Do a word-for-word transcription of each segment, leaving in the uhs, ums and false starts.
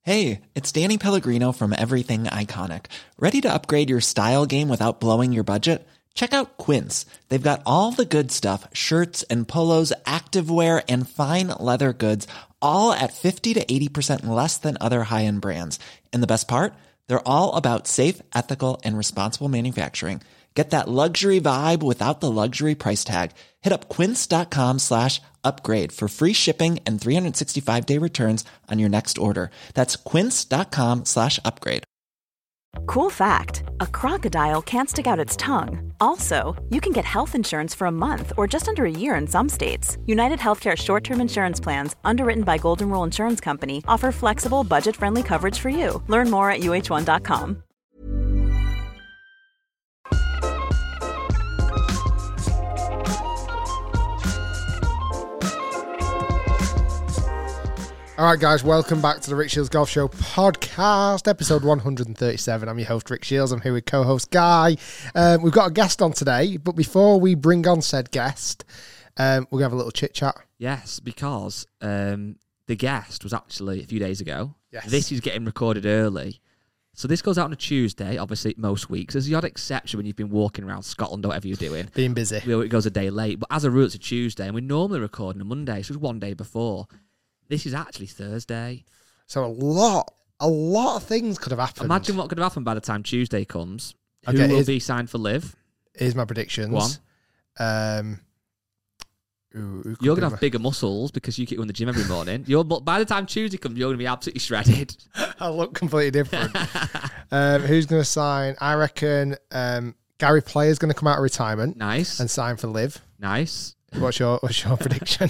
Hey, it's Danny Pellegrino from Everything Iconic. Ready to upgrade your style game without blowing your budget? Check out Quince. They've got all the good stuff, shirts and polos, activewear, and fine leather goods, all at fifty to eighty percent less than other high-end brands. And the best part? They're all about safe, ethical, and responsible manufacturing. Get that luxury vibe without the luxury price tag. Hit up quince.com slash upgrade for free shipping and three sixty-five day returns on your next order. That's quince.com slash upgrade. Cool fact, a crocodile can't stick out its tongue. Also, you can get health insurance for a month or just under a year in some states. United Healthcare short-term insurance plans, underwritten by Golden Rule Insurance Company, offer flexible, budget-friendly coverage for you. Learn more at U H one dot com. All right, guys, welcome back to the Rick Shields Golf Show podcast, episode one hundred thirty-seven. I'm your host, Rick Shields. I'm here with co-host Guy. Um, we've got a guest on today, but before we bring on said guest, um, we're going to have a little chit-chat. Yes, because um, the guest was actually a few days ago. Yes. This is getting recorded early. So this goes out on a Tuesday, obviously, most weeks. There's the odd exception when you've been walking around Scotland or whatever you're doing. Being busy. It goes a day late. But as a rule, it's a Tuesday, and we normally record on a Monday, so it's one day before. This is actually Thursday. So a lot, a lot of things could have happened. Imagine what could have happened by the time Tuesday comes. Who Okay, will here's- be signed for Liv? Here's my predictions. Go on. Um, ooh, who could You're be going to my- have bigger muscles because you keep going to the gym every morning. You're, but by the time Tuesday comes, you're going to be absolutely shredded. I look completely different. um, who's going to sign? I reckon um, Gary Player's going to come out of retirement Nice. and sign for Liv. Nice. What's your What's your prediction?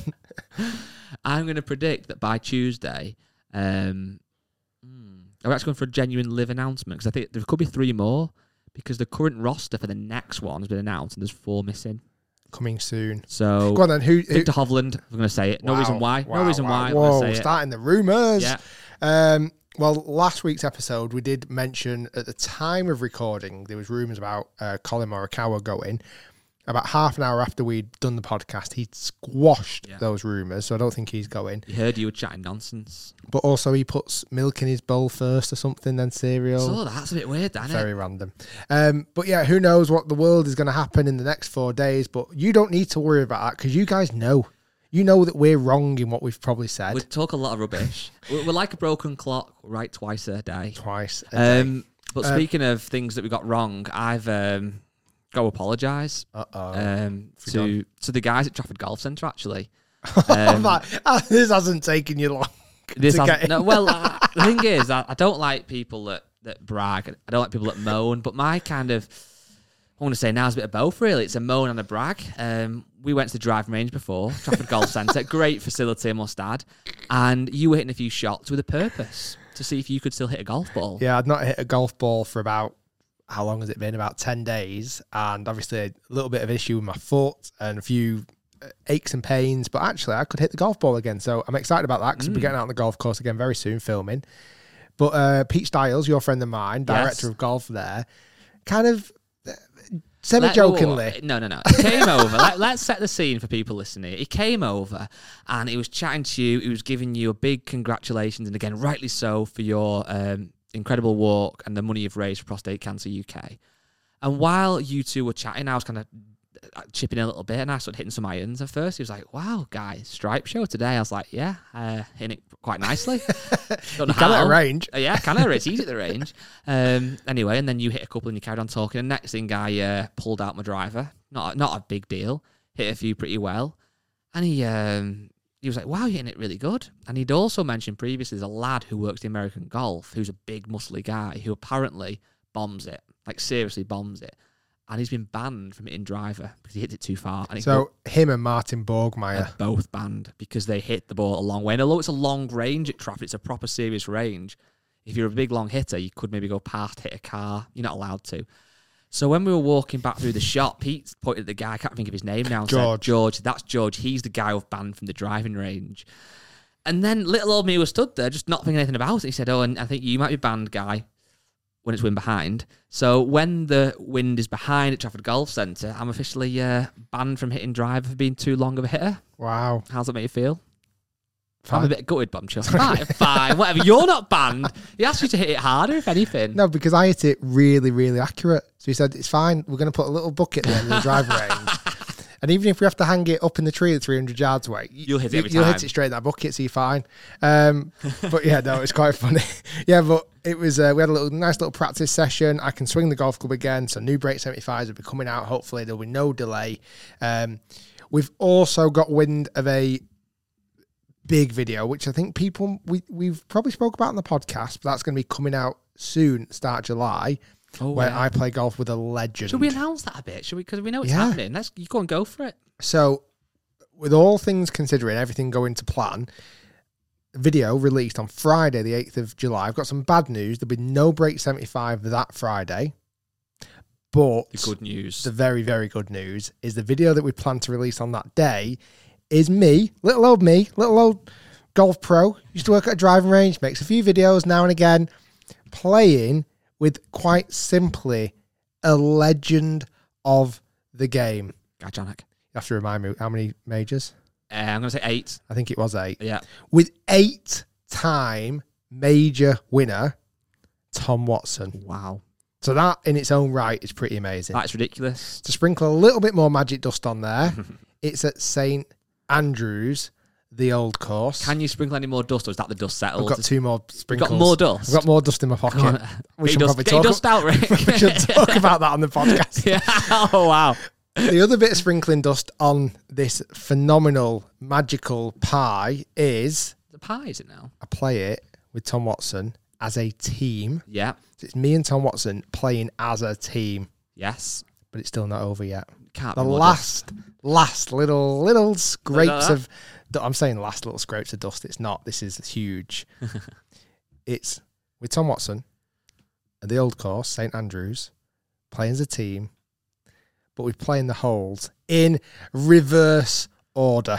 I'm going to predict that by Tuesday, um, hmm, I'm actually going for a genuine Liv announcement because I think there could be three more because the current roster for the next one has been announced and there's four missing. Coming soon. So, Go on then. Who? who Victor Hovland, I'm going to say it. No Wow, reason why. wow, no reason wow. why. I'm Whoa, going to say starting the rumours. Yeah. Um, well, last week's episode, we did mention at the time of recording, there was rumours about uh, Colin Morikawa going. About half an hour after we'd done the podcast, he squashed Yeah. those rumours, so I don't think he's going. it. You heard you were chatting nonsense. But also he puts milk in his bowl first or something, then cereal. So that's a bit weird, isn't Very it? random. Um, but yeah, who knows what the world is going to happen in the next four days, but you don't need to worry about that because you guys know. You know that we're wrong in what we've probably said. We talk a lot of rubbish. we're, we're like a broken clock, we're right twice a day. Twice a day. Um, but Uh, speaking of things that we got wrong, I've um, got to apologise Uh-oh. um, to to the guys at Trafford Golf Centre, actually. Oh, Um, my- uh, this hasn't taken you long. this to has, get in. no, well, uh, the thing is, I, I don't like people that, that brag. I don't like people that moan. But my kind of, I want to say now is a bit of both, really. It's a moan and a brag. Um, we went to the driving range before, Trafford Golf Centre. Great facility, I must add. And you were hitting a few shots with a purpose to see if you could still hit a golf ball. Yeah, I'd not hit a golf ball for about, how long has it been? About ten days. And obviously a little bit of issue with my foot and a few aches and pains. But actually, I could hit the golf ball again. So I'm excited about that because Mm. we're getting out on the golf course again very soon, filming. But uh, Pete Styles, your friend of mine, director Yes. of golf there, kind of uh, semi-jokingly. Let- no, no, no. He came over. Let, let's set the scene for people listening. He came over and he was chatting to you. He was giving you a big congratulations, and again, rightly so, for your um, incredible walk and the money you've raised for Prostate Cancer U K. And while you two were chatting, I was kind of chipping in a little bit, and I started hitting some irons. At first, he was like, "Wow, guy, stripe show today." I was like, "Yeah, uh, hitting it quite nicely." Don't know You can at how. a range. Uh, yeah, can I? It's easy at the range. Um, anyway, and then you hit a couple and you carried on talking. And next thing, I uh, pulled out my driver. Not not a big deal. Hit a few pretty well. And he um, he was like, "Wow, you're hitting it really good." And he'd also mentioned previously there's a lad who works in American Golf who's a big, muscly guy who apparently bombs it, like seriously bombs it. And he's been banned from hitting driver because he hit it too far. And it So him and Martin Borgmeyer. are both banned because they hit the ball a long way. And although it's a long range at Trafford, it's a proper serious range. If you're a big long hitter, you could maybe go past, hit a car. You're not allowed to. So when we were walking back through the shop, Pete pointed at the guy, I can't think of his name now. And George. Said, George, that's George. He's the guy who've banned from the driving range. And then little old me was stood there, just not thinking anything about it. He said, "Oh, and I think you might be banned, guy, when it's wind behind. So when the wind is behind at Trafford Golf Centre, I'm officially uh, banned from hitting driver for being too long of a hitter." Wow. How's that make you feel? Fine. I'm a bit gutted, but I'm sure. Fine, fine, whatever. You're not banned. He asked you to hit it harder, if anything. No, because I hit it really, really accurate. So he said, it's fine. We're going to put a little bucket there in the drive range. And even if we have to hang it up in the tree at three hundred yards away, you'll hit it you, every you'll time. hit it straight in that bucket, so you're fine. Um, but yeah, no, it's quite funny. Yeah, but it was, uh, we had a little nice little practice session. I can swing the golf club again. So new Break seventy-fives will be coming out. Hopefully there'll be no delay. Um, we've also got wind of a big video, which I think people, we, we've probably spoke about on the podcast, but that's going to be coming out soon, start July, oh, where yeah. I play golf with a legend. Should we announce that a bit? Should we? Because we know it's Yeah. happening. Let's you go and go for it. So, with all things considering, everything going to plan, video released on Friday, the eighth of July. I've got some bad news. There'll be no Break seventy-five that Friday. But The good news. the very, very good news is the video that we plan to release on that day is me, little old me, little old golf pro, used to work at a driving range, makes a few videos now and again, playing with quite simply a legend of the game. Guy Janek. You have to remind me, how many majors? Uh, I'm going to say eight. I think it was eight. Yeah. With eight-time major winner, Tom Watson. Wow. So that in its own right is pretty amazing. That's ridiculous. To sprinkle a little bit more magic dust on there, it's at Saint Andrews, the old course. Can you sprinkle any more dust, or is that the dust settled? I've got two more You've sprinkles. got more dust? I've got more dust in my pocket. On. We Get should your probably dust, get your talk, dust out, Rick. we should talk about that on the podcast. Yeah. Oh, wow. The other bit of sprinkling dust on this phenomenal, magical pie is The pie, is it now? I play it with Tom Watson as a team. Yeah. So it's me and Tom Watson playing as a team, Yes. but it's still not over yet. Can't The be more last, last little, little scrapes that? of, du- I'm saying last little scrapes of dust. It's not. This is huge. It's with Tom Watson at the old course, Saint Andrews, playing as a team, but we're playing the holes in reverse order.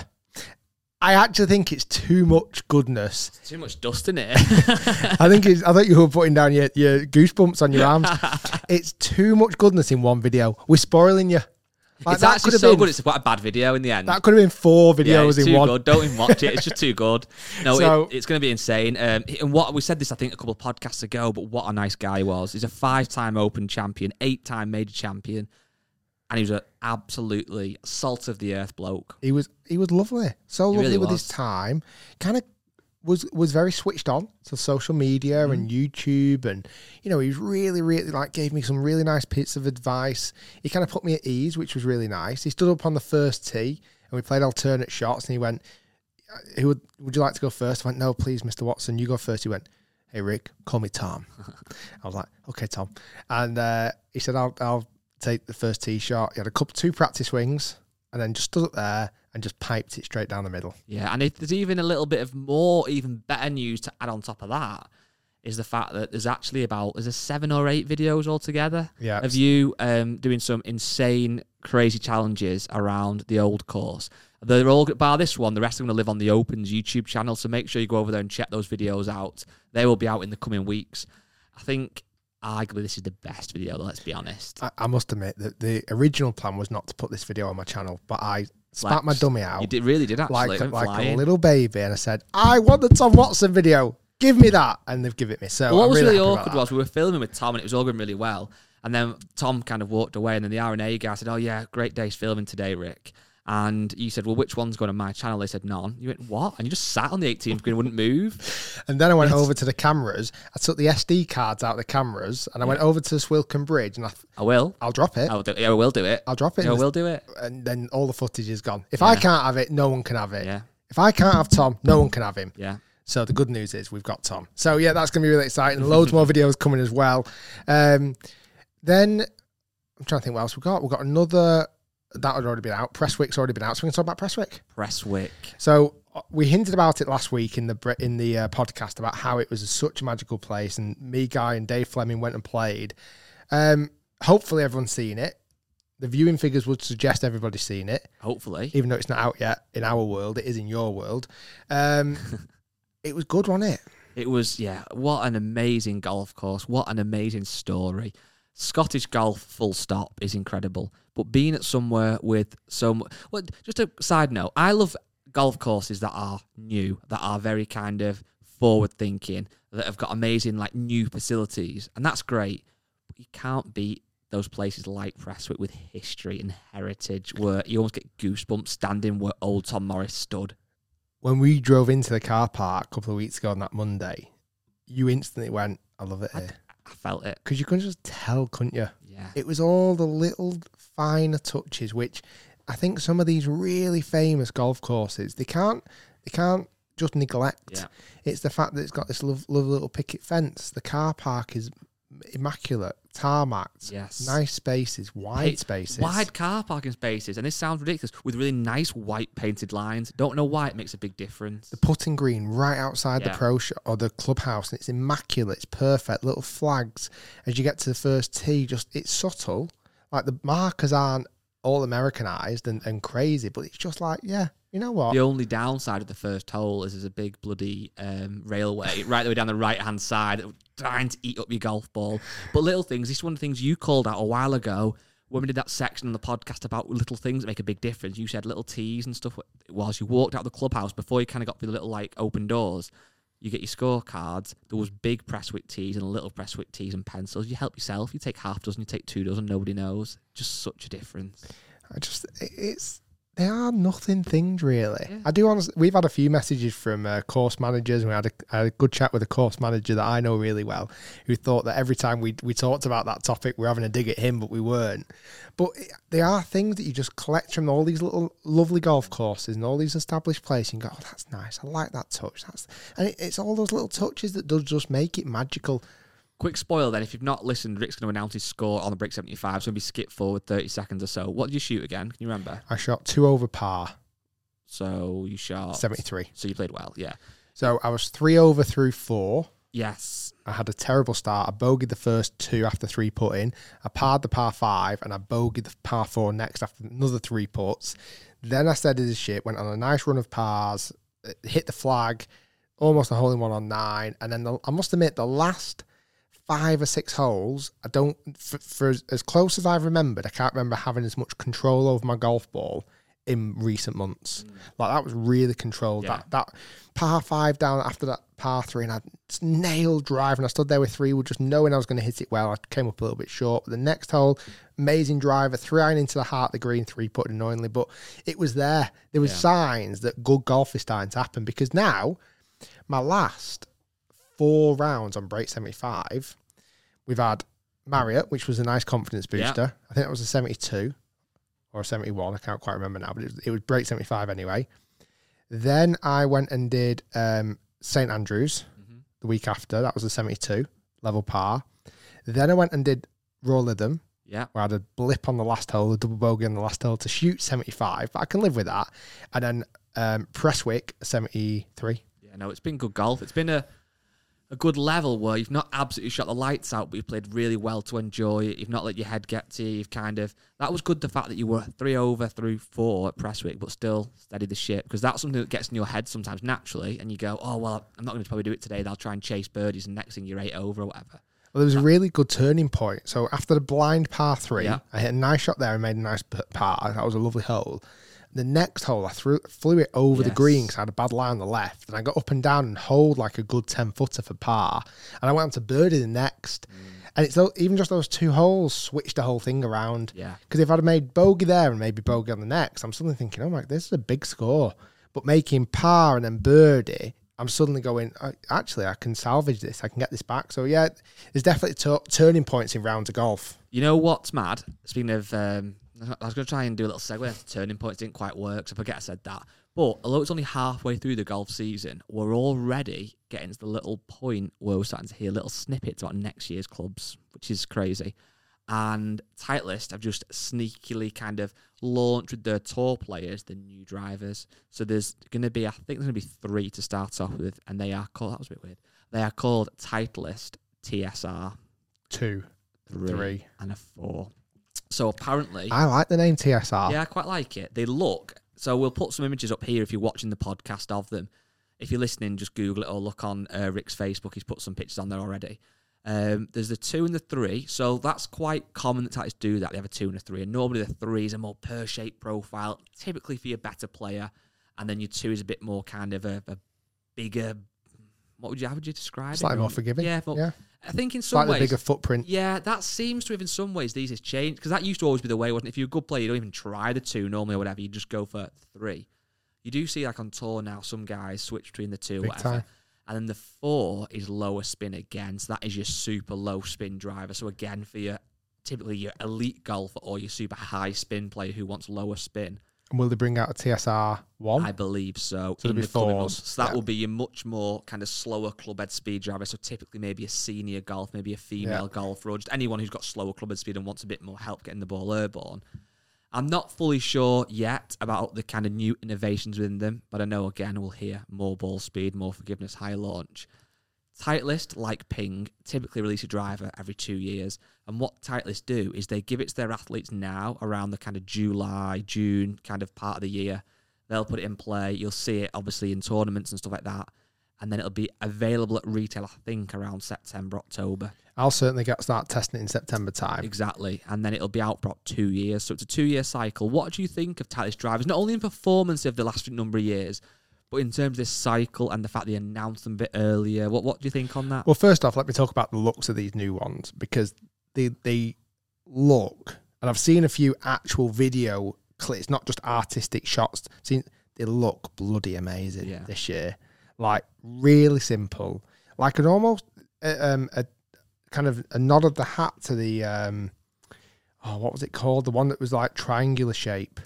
I actually think it's too much goodness. dust. Too much dust in it. I think it's, I thought you were putting down your, your goosebumps on your arms. It's too much goodness in one video. We're spoiling you. Like, It's that actually could have so been, good. It's quite a bad video in the end. That could have been four yeah, videos it's in too one. good. Don't even watch it. It's just too good. No, So- it, it's going to be insane. Um, and what we said this, I think, a couple of podcasts ago. But what a nice guy he was. He's a five-time Open champion, eight-time major champion, and he was an absolutely salt of the earth bloke. He was he was lovely, so He lovely really with was. his time. Kind of was was very switched on to social media and YouTube, and you know he was really really like gave me some really nice bits of advice. He kind of put me at ease, which was really nice. He stood up on the first tee and we played alternate shots, and he went, "Who would would you like to go first?" I went, "No, please, Mister Watson, you go first." He went, "Hey Rick, call me Tom." I was like, "Okay, Tom," and uh, he said, "I'll I'll." take the first tee shot. He had a couple, two practice swings, and then just stood up there and just piped it straight down the middle. Yeah, and if there's even a little bit of more, even better news to add on top of that, is the fact that there's actually about, there's a seven or eight videos altogether Yeah. of you um, doing some insane, crazy challenges around the old course. They're all, bar this one, the rest are going to live on the Open's YouTube channel, so make sure you go over there and check those videos out. They will be out in the coming weeks. I think arguably this is the best video, let's be honest. I, I must admit that the original plan was not to put this video on my channel, but I spat my Flex. dummy out You did, really did, actually. like, Went like a flying. little baby, and I said, I want the Tom Watson video. Give me that. And they've given it me. So Well, what I'm was really, happy about awkward that. was we were filming with Tom and it was all going really well. And then Tom kind of walked away, and then the R and A guy said, "Oh yeah, great day's filming today, Rick." And you said, "Well, which one's going on my channel?" They said, "None." You went, "What?" And you just sat on the eighteenth screen and wouldn't move. And then I went Yes. over to the cameras. I took the S D cards out of the cameras, and I went over to the Swilcan Bridge, and I th- I will. I'll drop it. I will do, yeah, I will do it. I'll drop it. Yeah, I in the- will do it. And then all the footage is gone. If I Yeah. can't have it, no one can have it. Yeah, If I can't have Tom, no one can have him. yeah. So the good news is we've got Tom. So yeah, that's going to be really exciting. Loads more videos coming as well. Um, then I'm trying to think what else we've got. We've got another that had already been out. Presswick's already been out. So we're going to talk about Presswick. Presswick. So uh, we hinted about it last week in the bre- in the uh, podcast about how it was such a magical place, and me, Guy, and Dave Fleming went and played. Um, hopefully everyone's seen it. The viewing figures would suggest everybody's seen it, Hopefully. even though it's not out yet in our world. It is in your world. Um, it was good, wasn't it? It was, yeah, what an amazing golf course. What an amazing story. Scottish golf, full stop, is incredible. But being at somewhere with so much... Well, just a side note, I love golf courses that are new, that are very kind of forward-thinking, that have got amazing like new facilities, and that's great. But you can't beat those places like Prestwick with history and heritage, where you almost get goosebumps standing where old Tom Morris stood. When we drove into the car park a couple of weeks ago on that Monday, you instantly went, I love it here. I, I felt it. Because you couldn't just tell, couldn't you? Yeah. It was all the little finer touches, which I think some of these really famous golf courses, they can't they can't just neglect. Yeah. It's the fact that it's got this lovely love little picket fence. The car park is immaculate, tarmacked, Yes. nice spaces, wide Pa- spaces. Wide car parking spaces, and this sounds ridiculous, with really nice white painted lines. Don't know why it makes a big difference. The putting green right outside Yeah. the pro shop or the clubhouse, and it's immaculate. It's perfect. Little flags as you get to the first tee. Just it's subtle. Like the markers aren't all Americanized and, and crazy, but it's just like, yeah, you know what? The only downside of the first hole is there's a big bloody um, railway right the way down the right hand side, trying to eat up your golf ball. But little things. This is one of the things you called out a while ago when we did that section on the podcast about little things that make a big difference. You said little tees and stuff. Whilst you walked out the clubhouse, before you kind of got through the little like open doors, you get your scorecards. There was big Prestwick tees and little Prestwick tees and pencils. You help yourself. You take half dozen, you take two dozen. Nobody knows. Just such a difference. I just it's they are nothing things really. Yeah. I do honestly. We've had a few messages from uh, course managers. We had a, I had a good chat with a course manager that I know really well, who thought that every time we we talked about that topic, we're having a dig at him, but we weren't. But it, they are things that you just collect from all these little lovely golf courses and all these established places. And go, oh, that's nice. I like that touch. That's and it, it's all those little touches that does just make it magical. Quick spoil then, if you've not listened, Rick's going to announce his score on the Brick seventy-five, so maybe skip forward thirty seconds or so. What did you shoot again? Can you remember? I shot two over par, So you shot... seventy-three. So you played well, yeah. So I was three over through four. Yes. I had a terrible start. I bogeyed the first two after three putting. I parred the par five and I bogeyed the par four next after another three putts. Then I steadied as shit, went on a nice run of pars, hit the flag, almost a hole in one on nine. And then the, I must admit, the last five or six holes, I don't, for, for as, as close as I've remembered, I can't remember having as much control over my golf ball in recent months. Mm. Like that was really controlled. Yeah. That that par five down after that par three, and I just nailed drive, and I stood there with three, with just knowing I was going to hit it well. I came up a little bit short. But the next hole, amazing driver, three iron into the heart of the green, three putted annoyingly, but it was there. There was yeah. signs that good golf is starting to happen, because now my last four rounds on Break seventy-five, we've had Marriott, which was a nice confidence booster. Yeah. I think that was a seventy-two. Or seventy-one, I can't quite remember now, but it was, it was Break seventy-five anyway. Then I went and did um, Saint Andrews mm-hmm. the week after. That was a seventy-two, level par. Then I went and did Raw Lytham, yeah. where I had a blip on the last hole, a double bogey on the last hole to shoot seventy-five, but I can live with that. And then um, Prestwick, seventy-three. Yeah, no, it's been good golf. It's been a a good level where you've not absolutely shot the lights out, but you've played really well to enjoy it. You've not let your head get to you. You've kind of... That was good, the fact that you were three over through four at Prestwick, but still steadied the ship, because that's something that gets in your head sometimes naturally, and you go, oh, well, I'm not going to probably do it today. They'll try and chase birdies, and next thing you're eight over or whatever. Well, there was a really good turning point. So after the blind par three, yeah. I hit a nice shot there and made a nice par. That was a lovely hole. The next hole, I threw, flew it over yes. the green because I had a bad lie on the left. And I got up and down and holed like a good ten-footer for par. And I went on to birdie the next. Mm. And it's even just those two holes switched the whole thing around. Yeah. Because if I'd have made bogey there and maybe bogey on the next, I'm suddenly thinking, oh my, this is a big score. But making par and then birdie, I'm suddenly going, actually, I can salvage this. I can get this back. So, yeah, there's definitely t- turning points in rounds of golf. You know what's mad? Speaking of... Um I was going to try and do a little segue into turning points. Didn't quite work, so I forget I said that. But although it's only halfway through the golf season, we're already getting to the little point where we're starting to hear little snippets about next year's clubs, which is crazy. And Titleist have just sneakily kind of launched with their tour players, the new drivers. So there's going to be, I think there's going to be three to start off with, and they are called, that was a bit weird, they are called Titleist T S R. Two, three, three. and a four. So apparently... I like the name T S R. Yeah, I quite like it. They look... So we'll put some images up here if you're watching the podcast of them. If you're listening, just Google it or look on uh, Rick's Facebook. He's put some pictures on there already. Um, there's the two and the three. So that's quite common that Titleist do that. They have a two and a three. And normally the three is a more pear-shaped profile, typically for your better player. and then your two is a bit more kind of a, a bigger. What would you? How would you describe Slightly it? more forgiving. Yeah, but yeah. I think in some Slightly ways, bigger footprint. Yeah, that seems to have in some ways these has changed because that used to always be the way, wasn't it? If you're a good player, you don't even try the two normally or whatever. You just go for three. You do see like on tour now, some guys switch between the two, Big whatever. time. And then the four is lower spin again, so that is your super low spin driver. So again, for your typically your elite golfer or your super high spin player who wants lower spin. And will they bring out a T S R one? I believe so. So in there'll be the coming fours. months. So that Yeah. will be your much more kind of slower clubhead speed driver. So typically maybe a senior golf, maybe a female Yeah. golfer, or just anyone who's got slower clubhead speed and wants a bit more help getting the ball airborne. I'm not fully sure yet about the kind of new innovations within them, but I know again we'll hear more ball speed, more forgiveness, high launch. Titleist, like Ping, typically release a driver every two years. And what Titleist do is they give it to their athletes now around the kind of July, June kind of part of the year. They'll put it in play. You'll see it obviously in tournaments and stuff like that. And then it'll be available at retail, I think, around September, October. I'll certainly get start testing it in September time. Exactly. And then it'll be out for about two years. So it's a two-year cycle. What do you think of Titleist drivers? Not only in performance of the last number of years, but in terms of this cycle and the fact they announced them a bit earlier, what what do you think on that? Well, first off, let me talk about the looks of these new ones because they they look, and I've seen a few actual video clips, not just artistic shots. Seen they look bloody amazing Yeah. this year, like really simple, like an almost uh, um, a kind of a nod of the hat to the um, oh, what was it called? The one that was like triangular shape.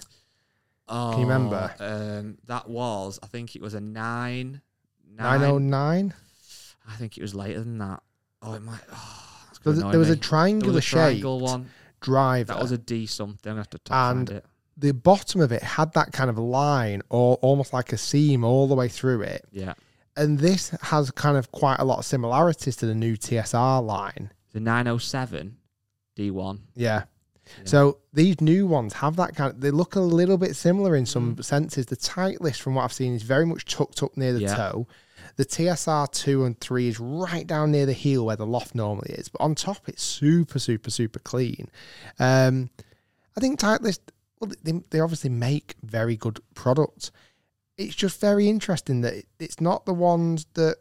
Oh, Can you remember? Um, that was, I think it was a nine. Nine oh nine. I think it was later than that. Oh, it might. Oh, that's There, gonna was- annoy there was a me. triangular There was a shape triangle one. driver. That was a D something. I'm gonna have to top And find it. the bottom of it had that kind of line, or almost like a seam, all the way through it. Yeah, And this has kind of quite a lot of similarities to the new T S R line. the nine oh seven D one. Yeah. Yeah. So these new ones have that kind of, they look a little bit similar in some Mm. senses. The Titleist, from what I've seen, is very much tucked up near the Yeah. toe. The T S R two and three is right down near the heel where the loft normally is. But on top, it's super, super, super clean. Um, I think Titleist, well, they, they obviously make very good products. It's just very interesting that it- it's not the ones that,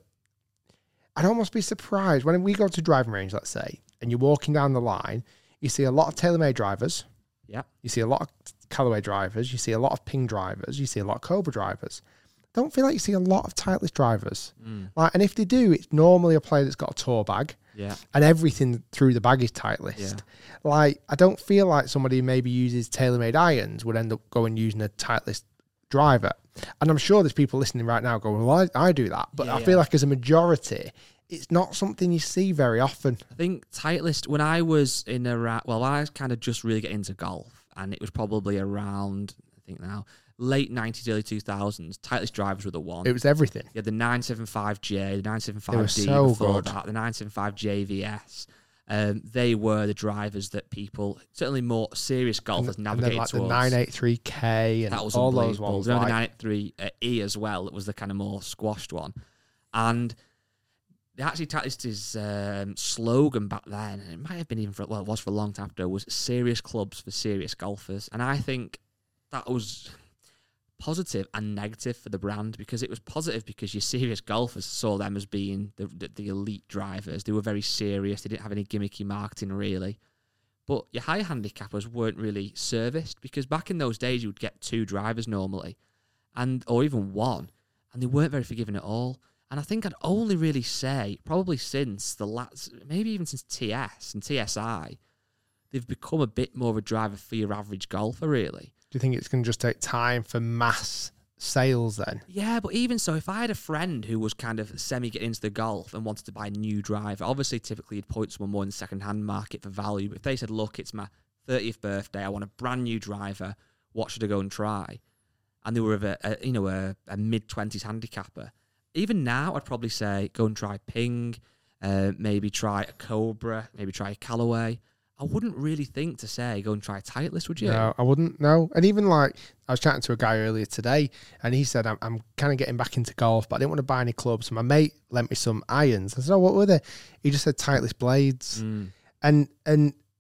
I'd almost be surprised when we go to driving range, let's say, and you're walking down the line, you see a lot of TaylorMade drivers. Yeah. You see a lot of Callaway drivers. You see a lot of Ping drivers. You see a lot of Cobra drivers. Don't feel like you see a lot of Titleist drivers. Mm. Like, and if they do, it's normally a player that's got a tour bag Yeah. and everything through the bag is Titleist. Yeah. Like, I don't feel like somebody who maybe uses TaylorMade irons would end up going using a Titleist driver. And I'm sure there's people listening right now going, well, I, I do that. But Yeah, I feel yeah. like as a majority, it's not something you see very often. I think Titleist, when I was in around, well, I was kind of just really getting into golf, and it was probably around, I think now, late nineties, early two thousands, Titleist drivers were the one. It was everything. You had the nine seventy-five J, the nine seventy-five They were D so before good. that, the nine seventy-five J V S. Um, they were the drivers that people, certainly more serious golfers, And, and navigated then like the towards. nine eighty-three K and That was all those unbelievable. ones. Remember the like- nine eighty-three uh, E as well? That was the kind of more squashed one. And actually, Titleist's um, slogan back then, and it might have been even for, well, it was for a long time after, was serious clubs for serious golfers. And I think that was positive and negative for the brand, because it was positive because your serious golfers saw them as being the, the, the elite drivers. They were very serious. They didn't have any gimmicky marketing, really. But your high handicappers weren't really serviced, because back in those days, you would get two drivers normally, and or even one, and they weren't very forgiving at all. And I think I'd only really say, probably since the last, maybe even since T S and T S I, they've become a bit more of a driver for your average golfer, really. Do you think it's going to just take time for mass sales then? Yeah, but even so, if I had a friend who was kind of semi getting into the golf and wanted to buy a new driver, obviously typically you'd point someone more in the second-hand market for value. But if they said, look, it's my thirtieth birthday, I want a brand new driver, what should I go and try? And they were of a, a you know, a, a mid-twenties handicapper. Even now, I'd probably say go and try Ping, uh, maybe try a Cobra, maybe try a Callaway. I wouldn't really think to say go and try a Titleist, would you? No, I wouldn't. No. And even like, I was chatting to a guy earlier today, and he said, I'm, I'm kind of getting back into golf, but I didn't want to buy any clubs. So my mate lent me some irons. I said, oh, what were they? He just said Titleist blades. Mm. And, and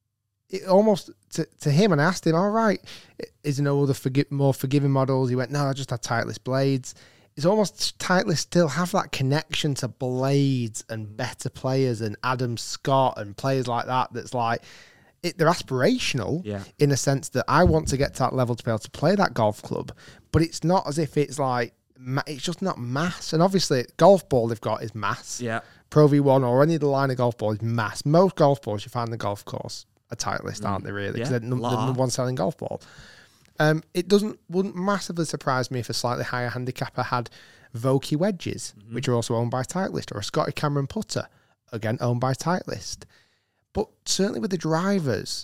it almost to, to him, and I asked him, all right, is there no other forgi- more forgiving models? He went, no, I just had Titleist blades. It's almost Titleist still have that connection to blades and better players and Adam Scott and players like that. That's like, it, they're aspirational yeah. in a sense that I want to get to that level to be able to play that golf club, but it's not as if it's like, it's just not mass. And obviously, golf ball they've got is mass. Yeah. Pro V one or any of the line of golf ball is mass. Most golf balls you find in the golf course are Titleist, mm. aren't they, really? Because yeah, they're num- the number one selling golf ball. Um, it doesn't wouldn't massively surprise me if a slightly higher handicapper had Vokey wedges, mm-hmm. which are also owned by Titleist, or a Scotty Cameron putter, again owned by Titleist. But certainly with the drivers,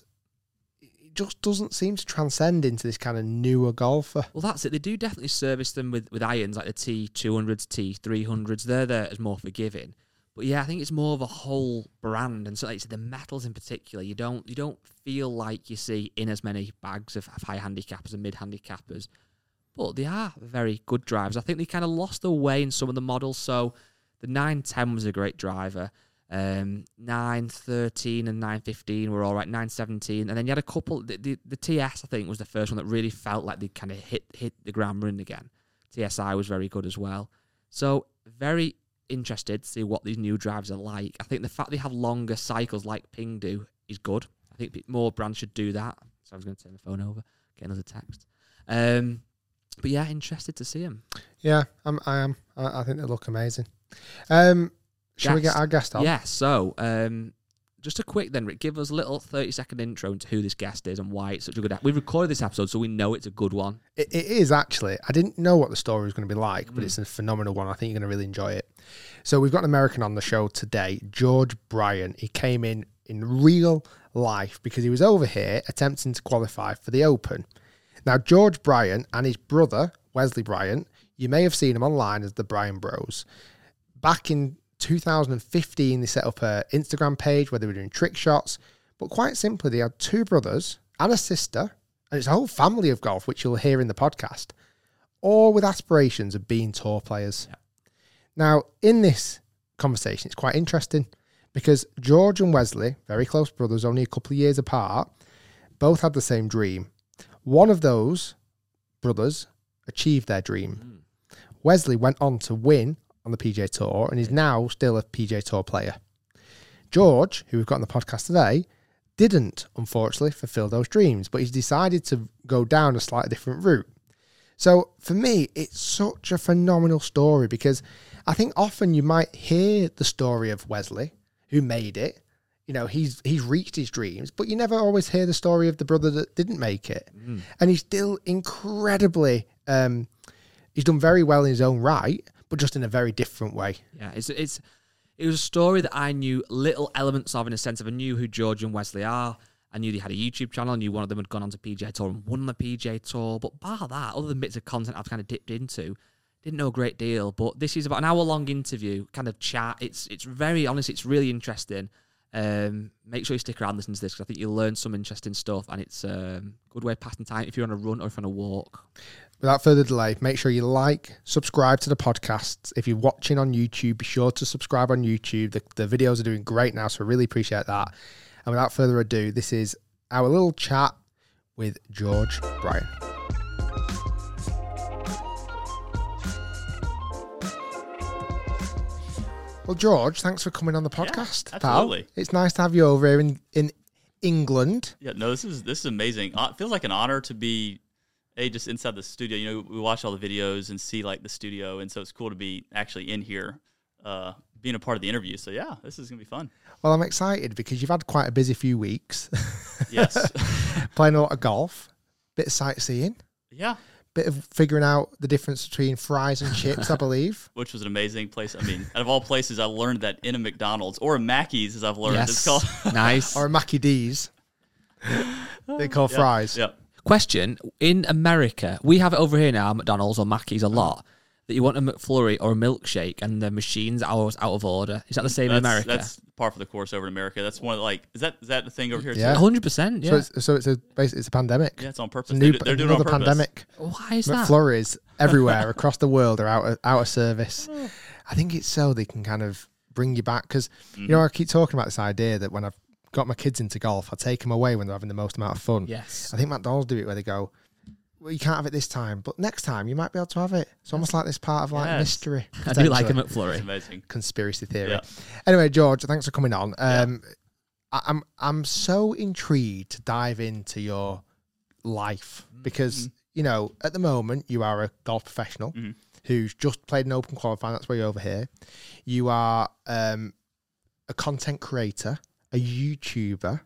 it just doesn't seem to transcend into this kind of newer golfer. Well, that's it. They do definitely service them with, with irons like the T two hundreds, T three hundreds. They're there as more forgiving. But yeah, I think it's more of a whole brand, and so like the metals in particular, you don't you don't feel like you see in as many bags of, of high handicappers and mid handicappers, but they are very good drivers. I think they kind of lost their way in some of the models. So the nine ten was a great driver, um, nine thirteen and nine fifteen were all right, nine seventeen, and then you had a couple. The, the, the T S I think was the first one that really felt like they kind of hit hit the ground running again. T S I was very good as well. So very interested to see what these new drives are like. I think the fact they have longer cycles like Ping do is good. I think more brands should do that. So I was going to turn the phone over, get another text. Um, but yeah, interested to see them. Yeah, I'm, I am. I, I think they look amazing. Um, shall we get our guest on? Yeah, so um, just a quick then, Rick, give us a little thirty second intro into who this guest is and why it's such a good... We've recorded this episode, so we know it's a good one. It, it is, actually. I didn't know what the story was going to be like, but Mm. it's a phenomenal one. I think you're going to really enjoy it. So we've got an American on the show today, George Bryan. He came in in real life because he was over here attempting to qualify for the Open. Now, George Bryan and his brother, Wesley Bryan, you may have seen him online as the Bryan Bros. Back in two thousand fifteen, they set up an Instagram page where they were doing trick shots. But quite simply, they had two brothers and a sister, and it's a whole family of golf, which you'll hear in the podcast, all with aspirations of being tour players. Yeah. Now, in this conversation, it's quite interesting because George and Wesley, very close brothers, only a couple of years apart, both had the same dream. One of those brothers achieved their dream. Mm. Wesley went on to win on the P G A Tour and is now still a P G A Tour player. George, who we've got on the podcast today, didn't, unfortunately, fulfill those dreams, but he's decided to go down a slightly different route. So for me, it's such a phenomenal story because I think often you might hear the story of Wesley, who made it. You know, he's he's reached his dreams, but you never always hear the story of the brother that didn't make it. Mm. And he's still incredibly, um, he's done very well in his own right, but just in a very different way. Yeah, it's it's it was a story that I knew little elements of in a sense of I knew who George and Wesley are. I knew they had a YouTube channel. I knew one of them had gone on to P G A Tour and won the P G A Tour. But bar that, other than bits of content I've kind of dipped into, didn't know a great deal. But this is about an hour-long interview, kind of chat. It's it's very honest. It's really interesting. Um, make sure you stick around and listen to this because I think you'll learn some interesting stuff and it's a um, good way of passing time if you're on a run or if you're on a walk. Without further delay, make sure you like, subscribe to the podcast. If you're watching on YouTube, be sure to subscribe on YouTube. The, the videos are doing great now, so I really appreciate that. And without further ado, this is our little chat with George Bryan. Well, George, thanks for coming on the podcast. Yeah, absolutely. Pal. It's nice to have you over here in, in England. Yeah, no, this is this is amazing. Uh, it feels like an honor to be, a just inside the studio. You know, we watch all the videos and see like the studio, and so it's cool to be actually in here, uh, being a part of the interview. So yeah, this is gonna be fun. Well, I'm excited because you've had quite a busy few weeks. Yes, playing a lot of golf, bit of sightseeing. Yeah. Bit of figuring out the difference between fries and chips, I believe. Which was an amazing place. I mean, out of all places, I learned that in a McDonald's or a Mackey's, as I've learned, yes. it's called Nice. Or a Mackie D's. They call yep. fries. Yep. Question: in America, we have it over here now, McDonald's or Mackey's a lot. That you want a McFlurry or a milkshake and the machine's always out of order. Is that the same that's, in America? That's par for the course over in America. That's one of the, like, is that is that the thing over here? Yeah. too? one hundred percent, yeah. So it's, so it's a basically it's a pandemic. Yeah, it's on purpose. It's a new, They do- They're doing it on another purpose. pandemic. Why is that? McFlurries everywhere across the world are out of, out of service. I think it's so they can kind of bring you back because, Mm-hmm. you know, I keep talking about this idea that when I've got my kids into golf, I take them away when they're having the most amount of fun. Yes. I think McDonald's do it where they go, well, you can't have it this time, but next time you might be able to have it. It's almost like this part of like Yes. mystery. I do like a potentially. McFlurry. It's amazing. Conspiracy theory. Yeah. Anyway, George, thanks for coming on. Um, I, I'm I'm so intrigued to dive into your life because Mm-hmm. you know at the moment you are a golf professional Mhm. who's just played an Open qualifying. That's why you're over here. You are um, a content creator, a YouTuber,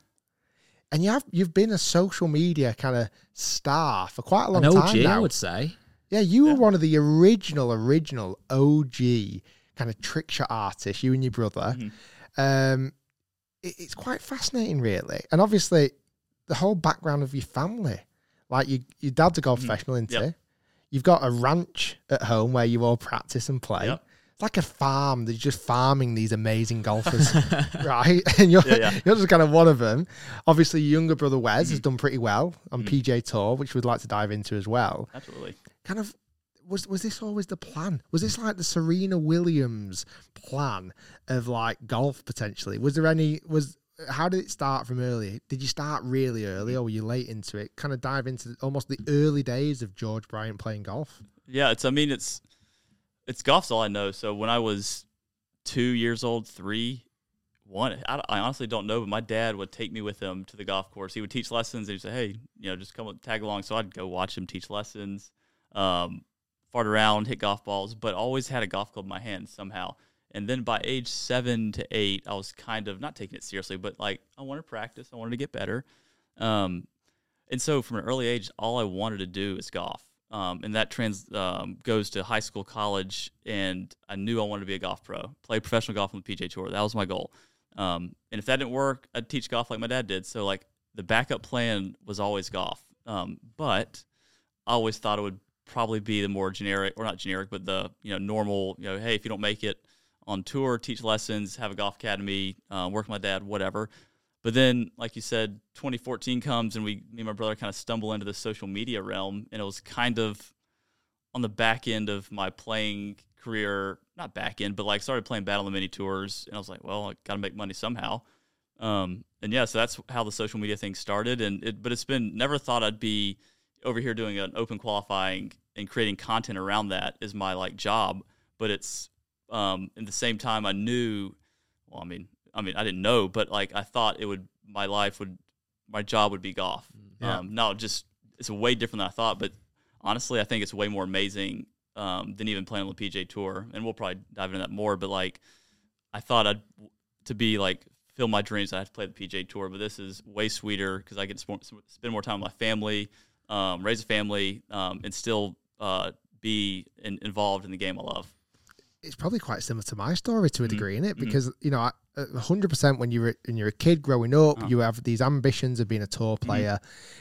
and you have you've been a social media kind of star for quite a long An O time G, now. I would say. Yeah, you were Yeah. one of the original, original O G kind of trick shot artists, you and your brother. Mhm. Um, it, it's quite fascinating, really. And obviously, the whole background of your family. Like, you, your dad's a golf Mhm. professional, isn't Yep. he? You've got a ranch at home where you all practice and play. Yep. It's like a farm. They're just farming these amazing golfers, right? And you're, Yeah, yeah. you're just kind of one of them. Obviously, your younger brother Wes Mm-hmm. has done pretty well on P G A Tour, which we'd like to dive into as well. Absolutely. Kind of, was was this always the plan? Was this like the Serena Williams plan of like golf potentially? Was there any, was, how did it start from early? Did you start really early or were you late into it? Kind of dive into almost the early days of George Bryant playing golf. Yeah, it's. I mean, it's it's golf's all I know. So when I was two years old, three, one, I, I honestly don't know. But my dad would take me with him to the golf course. He would teach lessons, and he'd say, "Hey, you know, just come tag along." So I'd go watch him teach lessons, um, fart around, hit golf balls, but always had a golf club in my hand somehow. And then by age seven to eight, I was kind of not taking it seriously, but like I wanted to practice, I wanted to get better, um, and so from an early age, all I wanted to do is golf. Um, and that trans um, goes to high school, college, and I knew I wanted to be a golf pro, play professional golf on the P G A Tour. That was my goal. Um, and if that didn't work, I'd teach golf like my dad did. So like the backup plan was always golf. Um, but I always thought it would probably be the more generic, or not generic, but the you know normal. You know, hey, if you don't make it on tour, teach lessons, have a golf academy, uh, work with my dad, whatever. But then, like you said, twenty fourteen comes and we, me and my brother kind of stumble into the social media realm. And it was kind of on the back end of my playing career, not back end, but like started playing Battle of the Mini Tours. And I was like, well, I got to make money somehow. Um, and yeah, so that's how the social media thing started. And it, but it's been, never thought I'd be over here doing an Open qualifying and creating content around that is my like job. But it's, um, at the same time I knew, well, I mean, I mean, I didn't know, but like I thought it would, my life would, my job would be golf. Yeah. Um, no, just it's way different than I thought. But honestly, I think it's way more amazing um, than even playing on the P G A Tour. And we'll probably dive into that more. But like, I thought I'd to be like fill my dreams. I had to play the P G A Tour, but this is way sweeter because I get to spend, spend more time with my family, um, raise a family, um, and still uh, be in, involved in the game I love. It's probably quite similar to my story to a Mm-hmm. degree, isn't it? Because, you know, I- one hundred percent when you're, when you're a kid growing up, Uh-huh. you have these ambitions of being a tour Mm-hmm. player.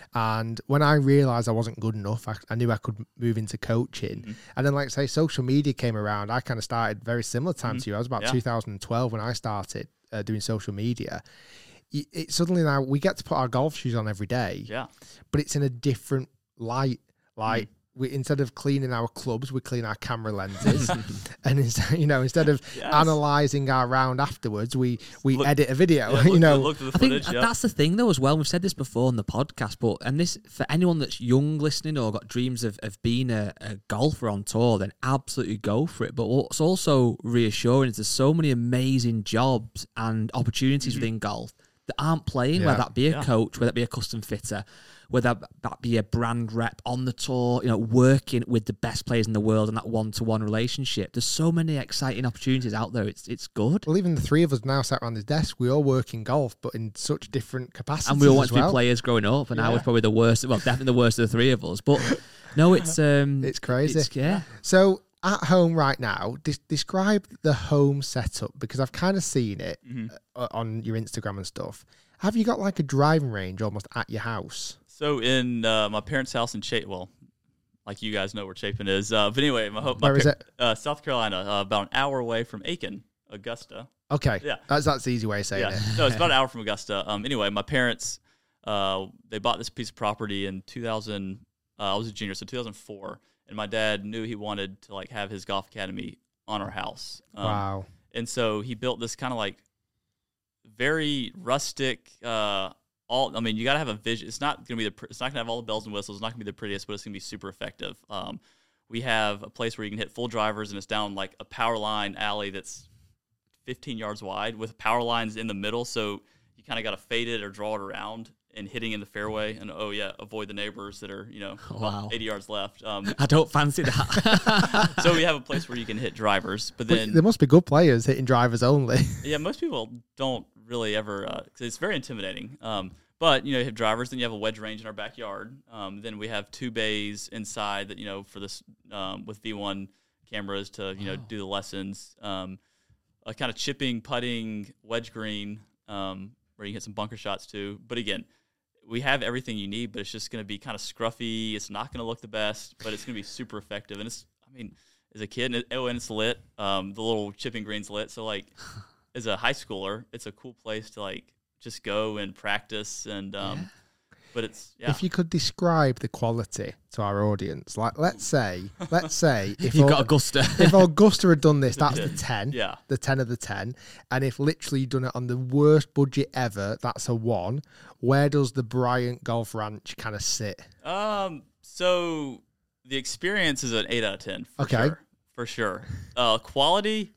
And when I realised I wasn't good enough, I, I knew I could move into coaching. Mm-hmm. And then, like I say, social media came around. I kind of started very similar time to you. I was about Yeah. two thousand twelve when I started uh, doing social media. It, it suddenly now we get to put our golf shoes on every day, Yeah. but it's in a different light. Like, we, instead of cleaning our clubs, we clean our camera lenses, and instead, you know, instead of Yes. analyzing our round afterwards, we we Look- edit a video. Yeah, you look, know, look to the I think footage. yeah. that's the thing though as well. We've said this before on the podcast, but and this for anyone that's young listening or got dreams of, of being a, a golfer on tour, then absolutely go for it. But what's also reassuring is there's so many amazing jobs and opportunities Mm-hmm. within golf that aren't playing, Yeah. whether that be a Yeah. coach, whether that be a custom fitter, whether that be a brand rep on the tour, you know, working with the best players in the world and that one-to-one relationship. There's so many exciting opportunities out there. It's it's good. well, even the three of us now sat around this desk, we all work in golf, but in such different capacities. And we all as want to well. be players growing up, and I Yeah. was probably the worst. Well, definitely the worst of the three of us. But no, it's um, It's crazy. it's- yeah, So at home right now, des- describe the home setup because I've kind of seen it Mm-hmm. uh, on your Instagram and stuff. Have you got like a driving range almost at your house? So in uh, my parents' house in Chapin, well, like you guys know where Chapin is. Uh, but anyway, my, ho- my Where is it? Uh, South Carolina, uh, about an hour away from Aiken, Augusta. Okay, Yeah. that's that's the easy way of saying Yeah, it. no, it's about an hour from Augusta. Um, anyway, my parents, uh, they bought this piece of property in two thousand. Uh, I was a junior, so two thousand four, and my dad knew he wanted to like have his golf academy on our house. Um, Wow. And so he built this kind of like very rustic. Uh, all I mean, you got to have a vision. It's not going to be the. It's not going to have all the bells and whistles. It's not going to be the prettiest, but it's going to be super effective. Um, we have a place where you can hit full drivers, and it's down like a power line alley that's fifteen yards wide with power lines in the middle. So you kind of got to fade it or draw it around and hitting in the fairway. And oh yeah, avoid the neighbors that are you know Wow. eighty yards left. Um, I don't fancy that. so we have a place where you can hit drivers, but then But there must be good players hitting drivers only. yeah, most people don't really ever uh 'cause it's very intimidating. Um, but you know, you have drivers, then you have a wedge range in our backyard. Um, then we have two bays inside that you know for this um, with V one cameras to you know do the lessons. Um, a kind of chipping, putting, wedge green um, where you can hit some bunker shots too. But again, we have everything you need, but it's just going to be kind of scruffy. It's not going to look the best, but it's going to be super effective. And it's, I mean, as a kid, and it, oh, and it's lit. Um, the little chipping green's lit. So like, as a high schooler, it's a cool place to like just go and practice. And um, yeah. but it's yeah. If you could describe the quality to our audience, like let's say, let's say if You've Au- got Augusta. if Augusta had done this, that's the ten. ten, Yeah. the ten of the ten. And if literally you'd done it on the worst budget ever, that's a one. Where does the Bryant Golf Ranch kind of sit? Um, so the experience is an eight out of ten. For Okay. sure, for sure. Uh, quality.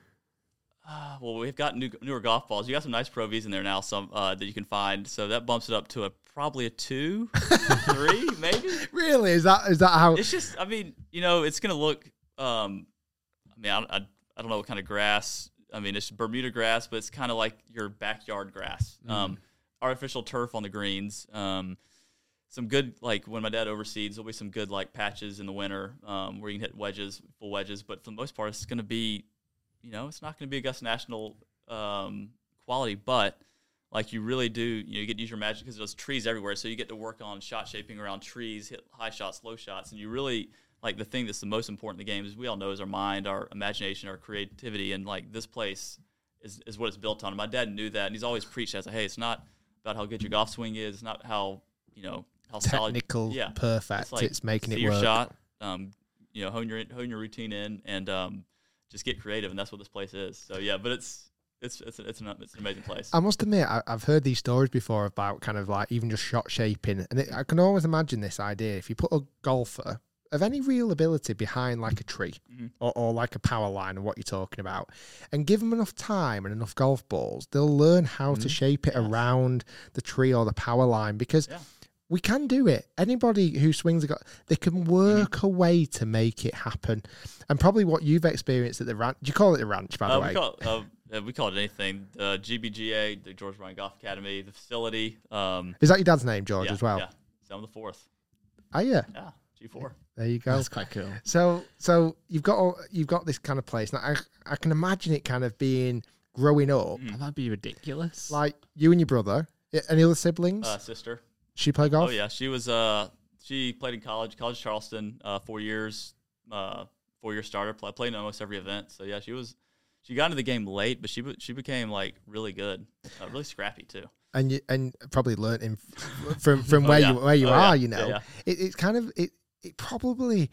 Uh, well, we've got new, newer golf balls. You got some nice Pro Vs in there now, some uh, that you can find. So that bumps it up to a probably a two, three, maybe. Really? Is that is that how? It's just, I mean, you know, it's gonna look. Um, I mean, I, I, I don't know what kind of grass. I mean, it's Bermuda grass, but it's kind of like your backyard grass. Mm. Um, artificial turf on the greens. Um, some good, like when my dad oversees, there'll be some good like patches in the winter um, where you can hit wedges, full wedges. But for the most part, it's gonna be. You know, it's not going to be Augusta National um, quality, but like you really do, you know, you get to use your magic because there's trees everywhere. So you get to work on shot shaping around trees, hit high shots, low shots, and you really like the thing that's the most important in the game is we all know is our mind, our imagination, our creativity, and like this place is, is what it's built on. And my dad knew that, and he's always preached as, hey, it's not about how good your golf swing is, it's not how you know how Technical, solid, yeah, perfect. It's, like, it's making see it your work. shot, um, you know, hone your hone your routine in, and um, just get creative, and that's what this place is. So yeah, but it's it's it's it's an, it's an amazing place. I must admit, I, I've heard these stories before about kind of like even just shot shaping, and it, I can always imagine this idea: if you put a golfer of any real ability behind like a tree mm-hmm. or, or like a power line, or what you're talking about, and give them enough time and enough golf balls, they'll learn how mm-hmm. to shape it yes. around the tree or the power line because. Yeah. We can do it. Anybody who swings a golf, they can work mm-hmm. a way to make it happen. And probably what you've experienced at the ranch. Do you call it the ranch, by uh, the we way? Call it, uh, we call it anything. Uh, G B G A, the George Bryant Golf Academy, the facility. Um, Is that your dad's name, George, yeah, as well? Yeah, so I'm the fourth. Are you? Yeah, G four. There you go. That's quite cool. So, so you've got all, you've got this kind of place. Now, I I can imagine it kind of being growing up. Mm. That'd be ridiculous. Like you and your brother. Any other siblings? Uh, sister. She play golf? Oh yeah, she was. Uh, she played in college, College Charleston, uh, four years, uh, four year starter. Play, played in almost every event. So yeah, she was. She got into the game late, but she she became like really good, uh, really scrappy too. And you and probably learned in, from from oh, where yeah. you where you oh, are. Yeah. You know, yeah, yeah. It, it's kind of it. It probably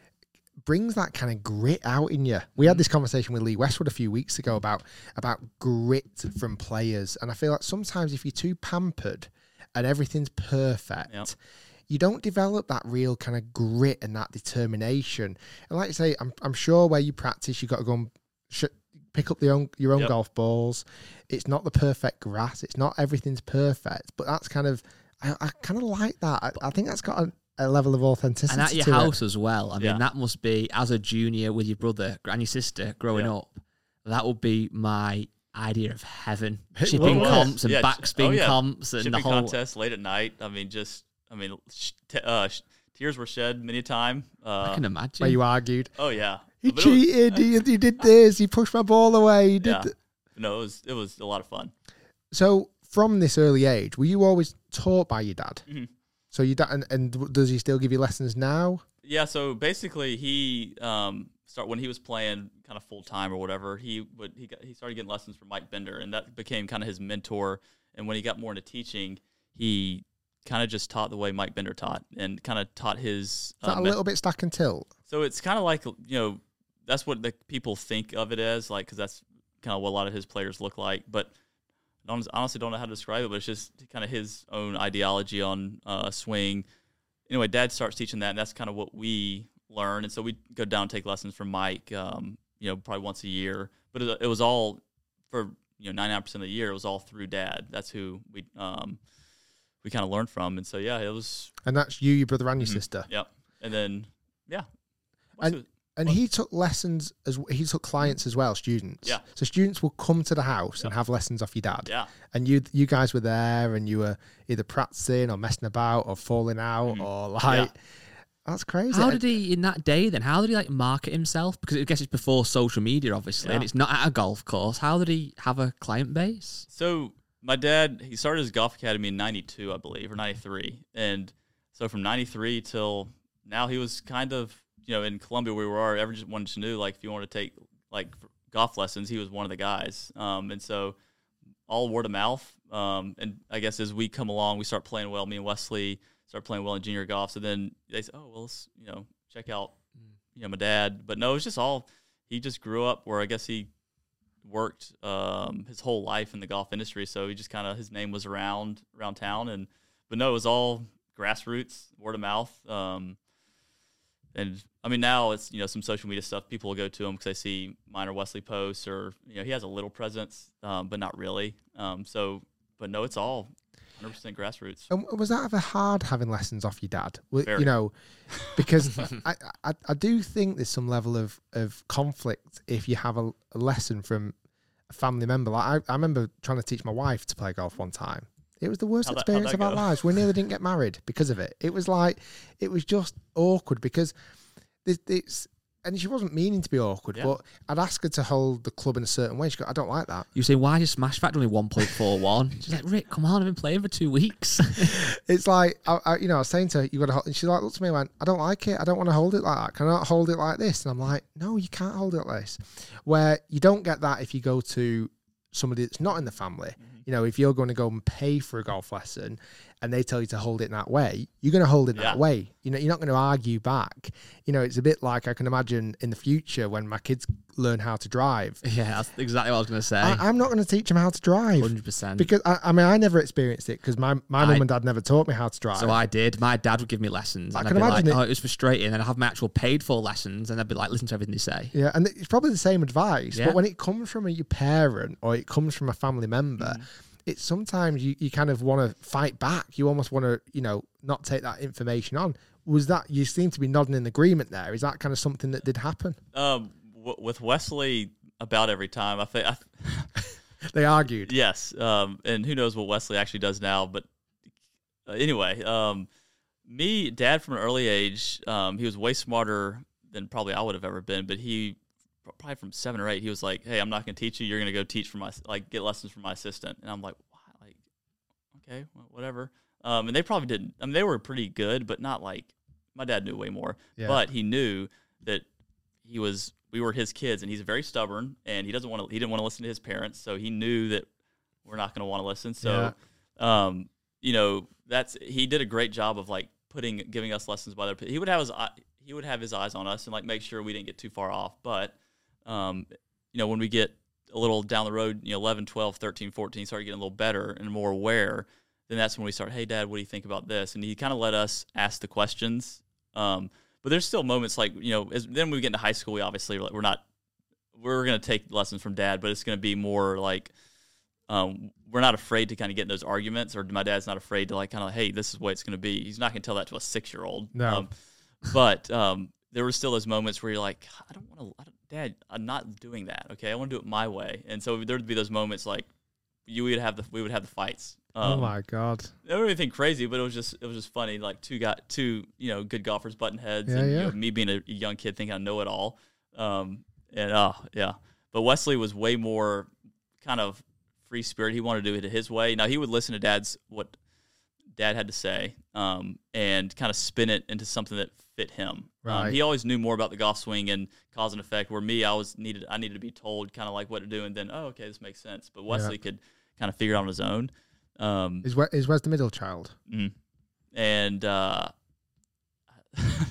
brings that kind of grit out in you. We had this conversation with Lee Westwood a few weeks ago about about grit from players, and I feel like sometimes if you're too pampered and everything's perfect, yep. you don't develop that real kind of grit and that determination. And like I say, I'm I'm sure where you practice, you got to go and sh- pick up the own, your own yep. golf balls. It's not the perfect grass. It's not everything's perfect, but that's kind of I, I kind of like that. I, I think that's got a, a level of authenticity. And at your to house it. as well. I yeah. mean, that must be as a junior with your brother and your sister growing yeah. up. That would be my idea of heaven. It Chipping was. comps and yeah, backspin oh, yeah. comps and Chipping the whole contest late at night. I mean, just I mean, sh- t- uh, sh- tears were shed many a time. Uh, I can imagine. Where you argued. Oh yeah, He But it was- cheated. he, he did this. He pushed my ball away. He did. yeah. th- No, it was it was a lot of fun. So from this early age, were you always taught by your dad? Mm-hmm. So you dad, and, and does he still give you lessons now? Yeah, so basically he um start when he was playing kind of full time or whatever, he would he got, he started getting lessons from Mike Bender, and that became kind of his mentor. And when he got more into teaching, he kind of just taught the way Mike Bender taught, and kind of taught his. Is that uh, a me- little bit stack and tilt? So it's kind of like, you know, that's what the people think of it as, like, because that's kind of what a lot of his players look like. But I honestly don't know how to describe it, but it's just kind of his own ideology on uh, swing. Anyway, Dad starts teaching that, and that's kind of what we learn. And so we go down and take lessons from Mike, um, you know, probably once a year. But it, it was all for, you know, ninety-nine percent of the year, it was all through Dad. That's who we um, we kind of learned from. And so, yeah, it was. And that's you, your brother, and your mm-hmm. sister. Yep. And then, yeah. And, it, and he took lessons, as he took clients as well, students. Yeah. So students will come to the house Yep. and have lessons off your dad. Yeah. And you you guys were there, and you were either practicing or messing about or falling out Mhm. or like, Yeah. that's crazy. How did he, in that day then, how did he like market himself? Because I guess it's before social media, obviously, Yeah. and it's not at a golf course. How did he have a client base? So my dad, he started his golf academy in ninety-two, I believe, or ninety-three. And so from ninety-three till now, he was kind of, you know, in Columbia where we were, everyone just knew, like, if you want to take, like, golf lessons, he was one of the guys. Um, and so all word of mouth. Um, and I guess as we come along, we start playing well. Me and Wesley start playing well in junior golf. So then they say, oh, well, let's, you know, check out, you know, my dad. But no, it was just all, he just grew up where I guess he worked um, his whole life in the golf industry. So he just kind of, his name was around, around town. And, but no, it was all grassroots, word of mouth. Um, and I mean, now it's, you know, some social media stuff. People will go to him because they see mine or Wesley posts, or, you know, he has a little presence, um, but not really. Um, so, but no, it's all one hundred percent grassroots. And was that ever hard having lessons off your dad? W- Very. You know, because I, I I do think there's some level of, of conflict if you have a, a lesson from a family member. Like I, I remember trying to teach my wife to play golf one time. It was the worst How'd that- experience how'd of that our go? lives. We nearly didn't get married because of it. It was like, it was just awkward because it's, it's and she wasn't meaning to be awkward, Yeah. but I'd ask her to hold the club in a certain way. She go, I don't like that. You were saying, why is your smash factor only one point four one? She's like, Rick, come on, I've been playing for two weeks. It's like, I, I, you know, I was saying to her, you got to hold, and she like looked at me and went, I don't like it. I don't want to hold it like that. Can I not hold it like this? And I'm like, no, you can't hold it like this. Where you don't get that if you go to somebody that's not in the family. Mm-hmm. You know, if you're going to go and pay for a golf lesson and they tell you to hold it in that way, you're going to hold it Yeah. that way. You know, you're not going to argue back. You know, it's a bit like I can imagine in the future when my kids learn how to drive. Yeah, that's exactly what I was going to say. I, I'm not going to teach them how to drive. one hundred percent. Because, I, I mean, I never experienced it because my, my I- mum and dad never taught me how to drive. So I did. My dad would give me lessons. I And can I'd be imagine like, it. oh, it was frustrating. And I'd have my actual paid for lessons. And I'd be like, listen to everything they say. Yeah, and it's probably the same advice, Yeah. but when it comes from a, your parent or it comes from a family member, Mm. it's sometimes you, you kind of want to fight back. You almost want to, you know, not take that information on. Was that, you seem to be nodding in agreement there. Is that kind of something that did happen? Um, w- with Wesley, about every time, I think, I, They argued. yes. Um, and who knows what Wesley actually does now, but uh, anyway, um, me, Dad, from an early age, um, he was way smarter than probably I would have ever been, but he, probably from seven or eight, he was like, hey, I'm not going to teach you. You're going to go teach for my, like, get lessons from my assistant. And I'm like, what? Like, okay, well, whatever. Um, and they probably didn't, I mean, they were pretty good, but not like, my dad knew way more, Yeah. but he knew that he was, we were his kids, and he's very stubborn, and he doesn't want to, he didn't want to listen to his parents. So he knew that we're not going to want to listen. So, um, you know, that's, he did a great job of like putting, giving us lessons by their, he would have his, eye- he would have his eyes on us and like make sure we didn't get too far off. But, um, you know, when we get a little down the road, you know, eleven, twelve, thirteen, fourteen, start getting a little better and more aware, then that's when we start, hey, Dad, what do you think about this? And he kind of let us ask the questions. Um, but there's still moments like, you know, as, then when we get into high school, we obviously, we're, like, we're not, we're going to take lessons from Dad, but it's going to be more like, um, we're not afraid to kind of get in those arguments, or my dad's not afraid to like kind of, hey, this is what it's going to be. He's not going to tell that to a six-year-old. No. Um, but um, there were still those moments where you're like, I don't want to, Dad, I'm not doing that. Okay, I want to do it my way. And so there would be those moments like you would have the we would have the fights. Um, Oh my God. It wasn't anything crazy, but it was just it was just funny. Like two got two you know good golfers butting heads, Yeah, and yeah. You know, me being a young kid thinking I know it all. Um, and oh yeah, but Wesley was way more kind of free spirit. He wanted to do it his way. Now he would listen to Dad's what Dad had to say, um, and kind of spin it into something that fit him. Right. Um, he always knew more about the golf swing and cause and effect. Where me, I was needed I needed to be told kind of like what to do, and then oh okay, this makes sense. But Wesley could kind of figure it out on his own. Um, Is Wes, is Wes the middle child? Mhm. And uh,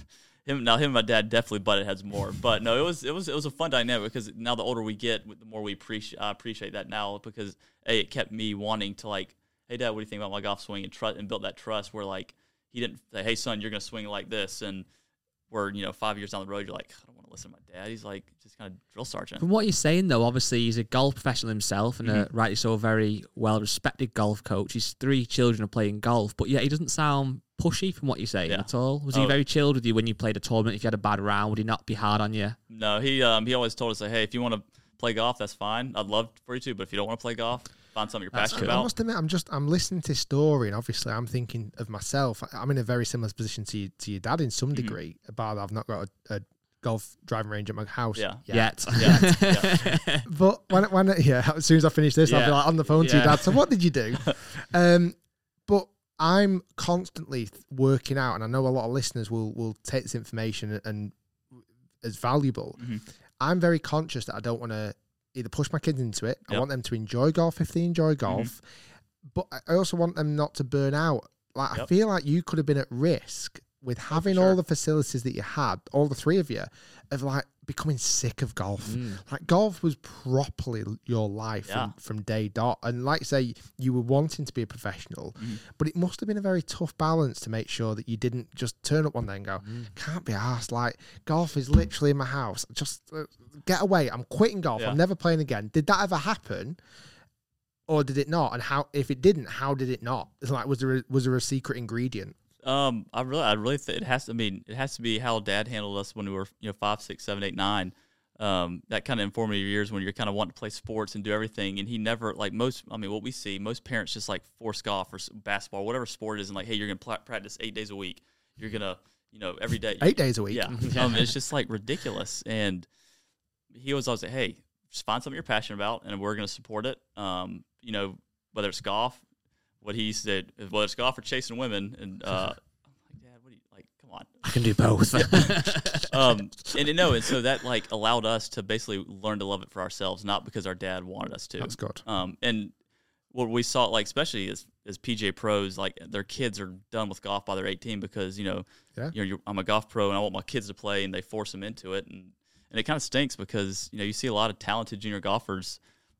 him now him and my dad definitely butted heads more. But no, it was it was it was a fun dynamic because now the older we get, the more we appreciate I appreciate that now because a it kept me wanting to like, hey dad, what do you think about my golf swing, and trust and built that trust where like he didn't say, hey son, you're gonna swing like this, and we're you know five years down the road, you're like, I don't want to listen to my dad. He's like just kind of drill sergeant. From what you're saying though, obviously he's a golf professional himself and mm-hmm. a rightly so very well respected golf coach. His three children are playing golf, but yet he doesn't sound pushy from what you're saying yeah. at all. Was he oh. very chilled with you when you played a tournament? If you had a bad round, would he not be hard on you? No, he um he always told us like, hey, if you want to play golf, that's fine. I'd love for you to, but if you don't want to play golf, find something you're that's passionate cool. about. I must admit, I'm just I'm listening to his story, and obviously I'm thinking of myself. I'm in a very similar position to you, to your dad in some degree. Mm-hmm. About I've not got a, a golf driving range at my house yeah. yet. Yet. yeah. yeah. But when when yeah, as soon as I finish this, yeah. I'll be like on the phone yeah. to your dad. So what did you do? um, but I'm constantly working out, and I know a lot of listeners will will take this information and as valuable. Mm-hmm. I'm very conscious that I don't want to either push my kids into it. Yep. I want them to enjoy golf if they enjoy golf, mm-hmm. but I also want them not to burn out. Like yep. I feel like you could have been at risk with having oh, sure. all the facilities that you had, all the three of you, of like becoming sick of golf. Mm. Like golf was properly your life yeah. from, from day dot. And like you say, you were wanting to be a professional, mm. but it must have been a very tough balance to make sure that you didn't just turn up one day and go, mm. can't be arsed. Like golf is literally in my house. Just uh, get away. I'm quitting golf. Yeah. I'm never playing again. Did that ever happen? Or did it not? And how, if it didn't, how did it not? It's like, was there a, was there a secret ingredient? Um, I really, I really think it has to. I mean, it has to be how Dad handled us when we were, you know, five, six, seven, eight, nine. Um, that kind of informative years when you're kind of wanting to play sports and do everything. And he never, like most. I mean, what we see, most parents just like force golf or basketball, whatever sport it is, and like, hey, you're gonna pl- practice eight days a week. You're gonna, you know, every day. Eight days a week. Yeah. um, it's just like ridiculous. And he was always like, hey, just find something you're passionate about, and we're gonna support it. Um, you know, whether it's golf. What he said, well, it's golf or chasing women, and uh, I'm like, Dad, what do you like? Come on, I can do both. um, and you know, and so that like allowed us to basically learn to love it for ourselves, not because our dad wanted us to. That's good. Um, and what we saw, like especially as as P G A pros, like their kids are done with golf by they're eighteen because you know, yeah. you know, you're, I'm a golf pro and I want my kids to play, and they force them into it, and and it kind of stinks because you know you see a lot of talented junior golfers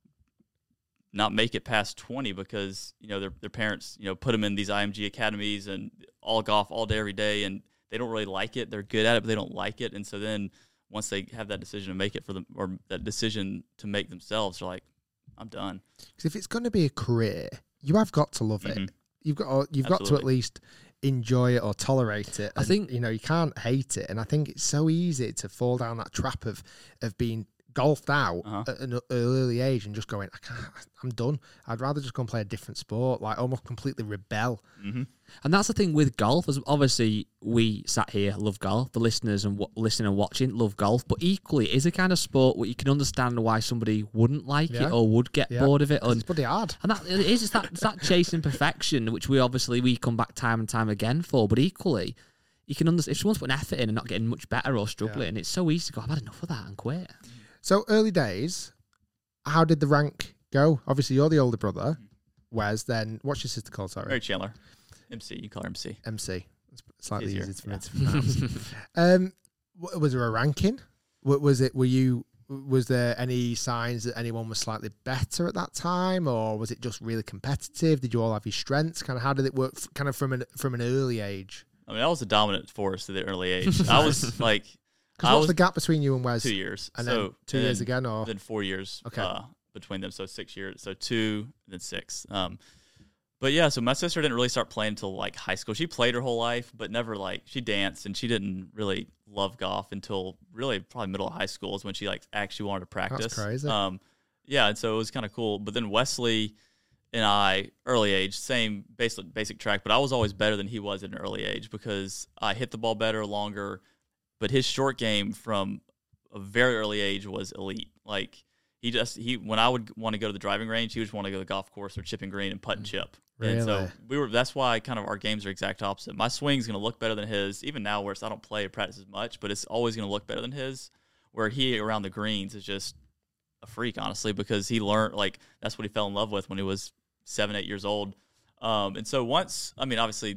not make it past twenty because, you know, their their parents, you know, put them in these I M G academies and all golf all day, every day, and they don't really like it. They're good at it, but they don't like it. And so then once they have that decision to make it for them, or that decision to make themselves, they're like, I'm done. Because if it's going to be a career, you have got to love mm-hmm. it. You've got you've Absolutely. got to at least enjoy it or tolerate it. I think, you know, you can't hate it. And I think it's so easy to fall down that trap of of being golfed out uh-huh. at an early age and just going, I can't, I'm done. I'd rather just go and play a different sport, like almost completely rebel. Mm-hmm. And that's the thing with golf, as obviously we sat here, love golf, the listeners and w- listening and watching love golf, but equally it is a kind of sport where you can understand why somebody wouldn't like yeah. it or would get yeah. bored of it. And it's pretty hard. And that, it is it's that, it's that chasing perfection, which we obviously, we come back time and time again for, but equally, you can understand, if someone's putting effort in and not getting much better or struggling, yeah. it's so easy to go, I've had enough of that and quit. So early days, how did the rank go? Obviously, you're the older brother. Wes, then what's your sister called? Sorry, Mary Chandler. M C, you call her M C. M C. It's slightly easier, easier for yeah. me to pronounce. um, was there a ranking? Was it? Were you? Was there any signs that anyone was slightly better at that time, or was it just really competitive? Did you all have your strengths? Kind of, how did it work? Kind of from an from an early age. I mean, I was a dominant force at the early age. I was like. Because what's the gap between you and Wes? Two years. And so, then two and years again, or? Then four years okay. uh, between them, so six years. So two, then six. Um, but yeah, so my sister didn't really start playing until like high school. She played her whole life, but never like, she danced, and she didn't really love golf until really probably middle of high school is when she like actually wanted to practice. That's crazy. Um, yeah, and so it was kind of cool. But then Wesley and I, early age, same basic, basic track, but I was always better than he was at an early age because I hit the ball better, longer. But his short game from a very early age was elite. Like he just he when I would want to go to the driving range, he would just want to go to the golf course or chipping green and putt and chip. Really? And so we were. That's why kind of our games are exact opposite. My swing's going to look better than his, even now where I don't play or practice as much, but it's always going to look better than his. Where he around the greens is just a freak, honestly, because he learned like that's what he fell in love with when he was seven, eight years old. Um, and so once, I mean, obviously.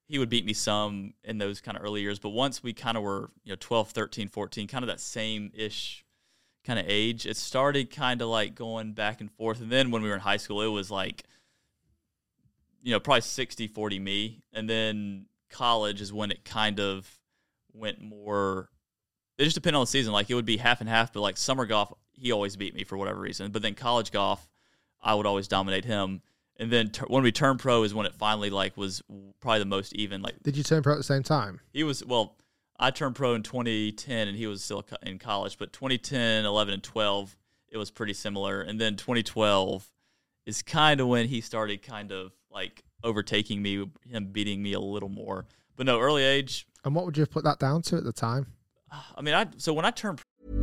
he would beat me some in those kind of early years. But once we kind of were, you know, twelve, thirteen, fourteen, kind of that same-ish kind of age, it started kind of like going back and forth. And then when we were in high school, it was like, you know, probably sixty forty me. And then college is when it kind of went more, it just depended on the season. Like, it would be half and half, but like summer golf, he always beat me for whatever reason. But then college golf, I would always dominate him. And then ter- when we turned pro is when it finally like was probably the most even. Like, did you turn pro at the same time? He was, well, I turned pro in twenty ten and he was still in college, but twenty ten, eleven, and twelve, it was pretty similar. And then twenty twelve is kind of when he started kind of like overtaking me, him beating me a little more. But no, early age. And what would you have put that down to at the time? I mean, I so when I turned.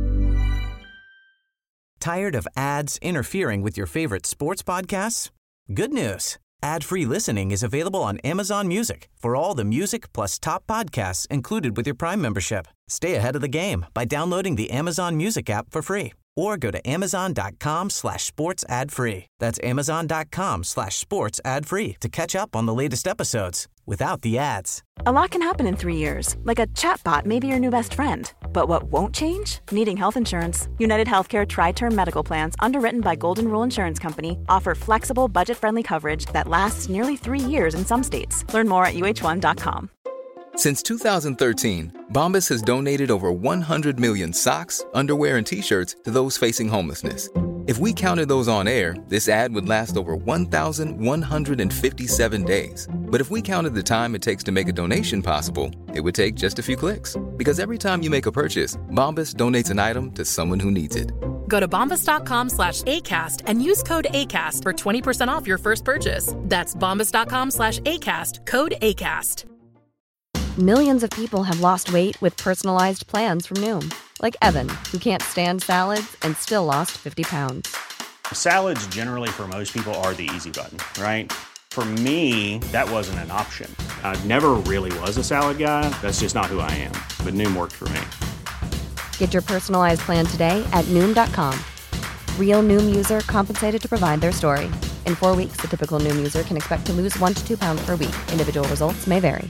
Tired of ads interfering with your favorite sports podcasts? Good news. Ad-free listening is available on Amazon Music for all the music plus top podcasts included with your Prime membership. Stay ahead of the game by downloading the Amazon Music app for free or go to amazon.com slash sports ad free. That's amazon.com slash sports ad free to catch up on the latest episodes without the ads. A lot can happen in three years, like a chatbot may be your new best friend. But what won't change? Needing health insurance. United Healthcare Tri-Term Medical Plans, underwritten by Golden Rule Insurance Company, offer flexible, budget-friendly coverage that lasts nearly three years in some states. Learn more at U H one dot com. Since two thousand thirteen, Bombas has donated over one hundred million socks, underwear, and T-shirts to those facing homelessness. If we counted those on air, this ad would last over one thousand one hundred fifty-seven days. But if we counted the time it takes to make a donation possible, it would take just a few clicks. Because every time you make a purchase, Bombas donates an item to someone who needs it. Go to bombas.com slash ACAST and use code ACAST for twenty percent off your first purchase. That's bombas.com slash ACAST, code ACAST. Millions of people have lost weight with personalized plans from Noom. Like Evan, who can't stand salads and still lost fifty pounds. Salads generally for most people are the easy button, right? For me, that wasn't an option. I never really was a salad guy. That's just not who I am. But Noom worked for me. Get your personalized plan today at Noom dot com. Real Noom user compensated to provide their story. In four weeks, the typical Noom user can expect to lose one to two pounds per week. Individual results may vary.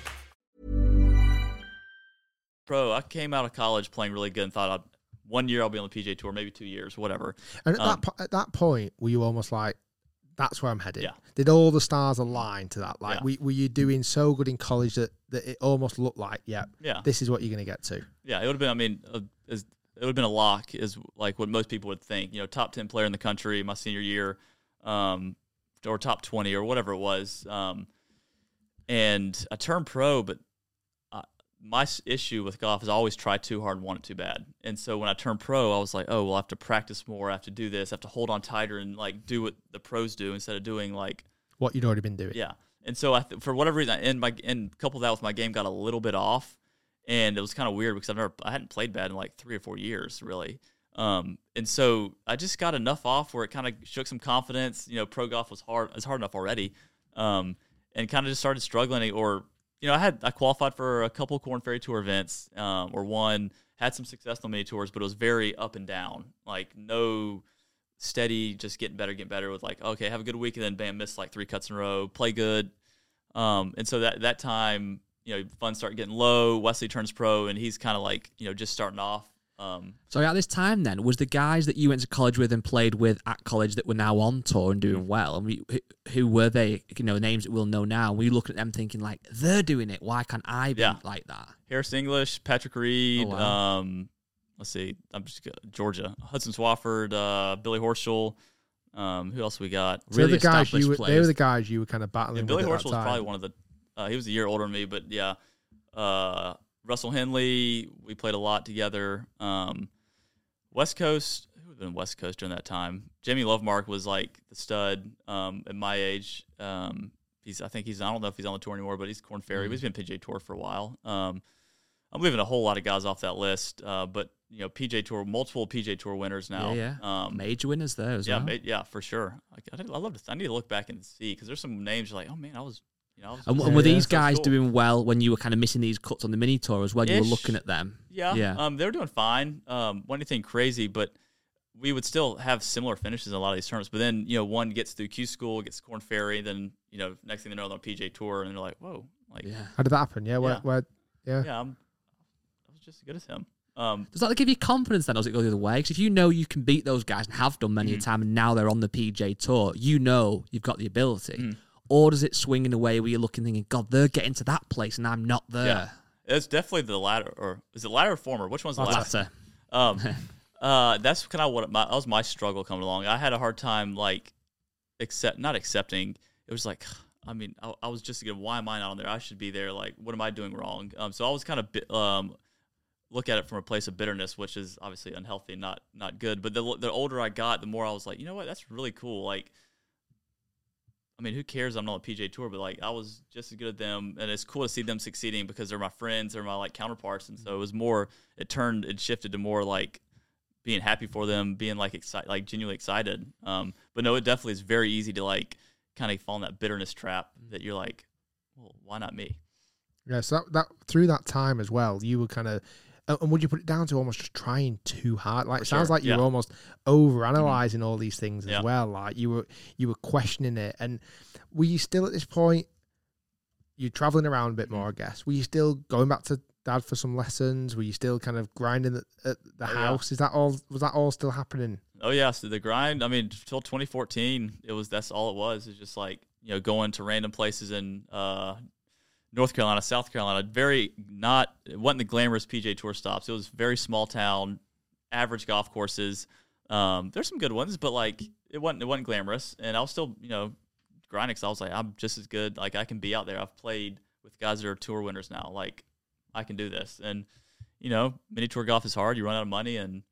Pro, I came out of college playing really good and thought I'd, one year I'll be on the P G A Tour, maybe two years, whatever. And at, um, that, po- at that point, were you almost like, that's where I'm headed? Yeah. Did all the stars align to that? Like, Yeah. were, were you doing so good in college that, that it almost looked like, yeah, Yeah. this is what you're going to get to? Yeah, it would have been, I mean, uh, is, it would have been a lock is like what most people would think. You know, top ten player in the country my senior year, um, or top twenty or whatever it was. Um, and I turned pro, but my issue with golf is I always try too hard and want it too bad. And so when I turned pro, I was like, oh, well, I have to practice more. I have to do this. I have to hold on tighter and, like, do what the pros do instead of doing, like... what you'd already been doing. Yeah. And so I th- for whatever reason, and my and couple that with my game got a little bit off. And it was kind of weird because I've never, I hadn't played bad in, like, three or four years, really. Um, and so I just got enough off where it kind of shook some confidence. You know, pro golf was hard. It was hard enough already. Um, and kind of just started struggling or... You know, I had I qualified for a couple of Korn Ferry Tour events, um, or one, had some success on mini tours, but it was very up and down. Like, no steady, just getting better, getting better with like, okay, have a good week, and then bam, miss like three cuts in a row, play good. Um, and so that that time, you know, funds start getting low. Wesley turns pro, and he's kind of like, you know, just starting off. Um, so at this time then, was the guys that you went to college with and played with at college that were now on tour and doing well, and we, who, who were they, you know, names that we'll know now, were you looking at them thinking like, they're doing it, why can't I be yeah. like that? Harris English, Patrick Reed, oh, wow. um, let's see, I'm just Georgia, Hudson Swafford, uh, Billy Horschel, um, who else we got? So really the guys you were, players. they were the guys you were kind of battling yeah, Billy with Horschel was probably one of the, uh, he was a year older than me, but yeah, uh, Russell Henley, we played a lot together. Um, West Coast, who would have been West Coast during that time? Jamie Lovemark was like the stud um, at my age. Um, he's, I think he's, I don't know if he's on the tour anymore, but he's Korn Ferry. Mm-hmm. He's been P G A Tour for a while. Um, I'm leaving a whole lot of guys off that list, uh, but you know, P G A Tour, multiple P G A Tour winners now. Yeah, yeah. Um, major winners there as yeah, well. Ma- yeah, for sure. I, I love to. I need to look back and see because there's some names you're like, oh man, I was. You know, and yeah, were these so guys cool. doing well when you were kind of missing these cuts on the mini tour as well? You were looking at them. Yeah, yeah. Um, they were doing fine. Um, wasn't anything crazy, but we would still have similar finishes in a lot of these tournaments. But then, you know, one gets through Q School, gets Korn Ferry, then, you know, next thing they know, they're on P G A Tour, and they're like, whoa, Like, Yeah. How did that happen? Yeah, where, Yeah. where yeah. yeah, I'm, I was just as good as him. Um, Does that give you confidence then, or does it go the other way? Because if you know you can beat those guys and have done many Mm-hmm. a time, and now they're on the P J Tour, you know you've got the ability. Mm. Or does it swing in a way where you're looking thinking, God, they're getting to that place and I'm not there? yeah, it's definitely the latter, or is it latter or former? Which one's the latter? Latter. Um, uh, that's kind of what my, that was my struggle coming along. I had a hard time like accept, not accepting. It was like, I mean, I, I was just thinking, why am I not on there? I should be there. Like, what am I doing wrong? Um, so I was kind of bi- um, look at it from a place of bitterness, which is obviously unhealthy, not not good. But the the older I got, the more I was like, you know what, that's really cool. Like, I mean, who cares? I'm not on the P G A Tour, but like, I was just as good as them, and it's cool to see them succeeding because they're my friends, they're my like counterparts, and so it was more. It turned, it shifted to more like being happy for them, being like excited, like genuinely excited. Um, but no, it definitely is very easy to like kind of fall in that bitterness trap that you're like, well, why not me? Yeah, so that, that through that time as well, you were kind of, and would you put it down to almost just trying too hard? Like, For it sounds sure, like you yeah. were almost over analyzing mm-hmm. all these things as yeah. well. Like you were, you were questioning it. And were you still at this point? You're traveling around a bit more, I guess. Were you still going back to dad for some lessons? Were you still kind of grinding at, at the oh, house? Yeah. Is that all? Was that all still happening? Oh yeah, so the grind. I mean, until twenty fourteen, it was that's all it was. It's just like, you know, going to random places in uh, North Carolina, South Carolina. Very not it wasn't the glamorous P G A Tour stops. It was very small town, average golf courses. Um, there's some good ones, but like it wasn't it wasn't glamorous. And I was still, you know, grinding because I was like, I'm just as good. Like I can be out there. I've played with guys that are tour winners now. Like I can do this. And you know, mini tour golf is hard. You run out of money, and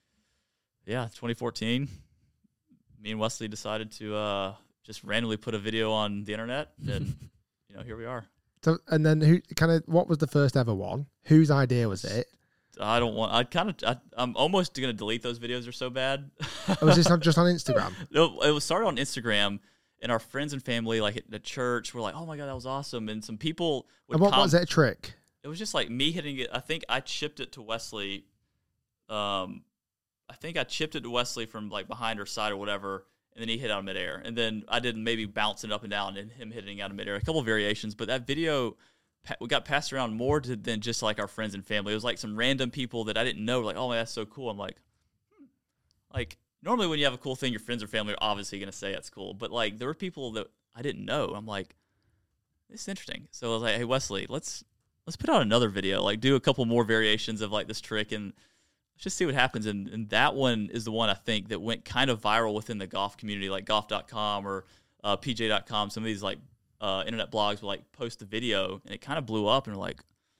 yeah, twenty fourteen, me and Wesley decided to uh, just randomly put a video on the internet, and you know, here we are. So, and then who kind of what was the first ever one? Whose idea was it? I don't want. I kind of. I'm almost gonna delete those videos. They're so bad. Oh, was this not just on Instagram? No, it was started on Instagram, and our friends and family, like at the church, were like, "Oh my god, that was awesome!" And some people. Would And what com- was it? A trick? It was just like me hitting it. I think I chipped it to Wesley. Um, I think I chipped it to Wesley from like behind her side or whatever, and then he hit out of midair. And then I did maybe bouncing up and down and him hitting out of midair. A couple of variations, but that video we got passed around more to, than just like our friends and family. It was like some random people that I didn't know. Like, oh man, that's so cool. I'm like, hmm. Like normally when you have a cool thing, your friends or family are obviously going to say that's cool. But like there were people that I didn't know. I'm like, this is interesting. So I was like, hey Wesley, let's let's put out another video. Like do a couple more variations of like this trick and let's just see what happens. And, and that one is the one I think that went kind of viral within the golf community, like golf dot com or uh, P J dot com. Some of these like uh, internet blogs will like post the video, and it kind of blew up. And we're like,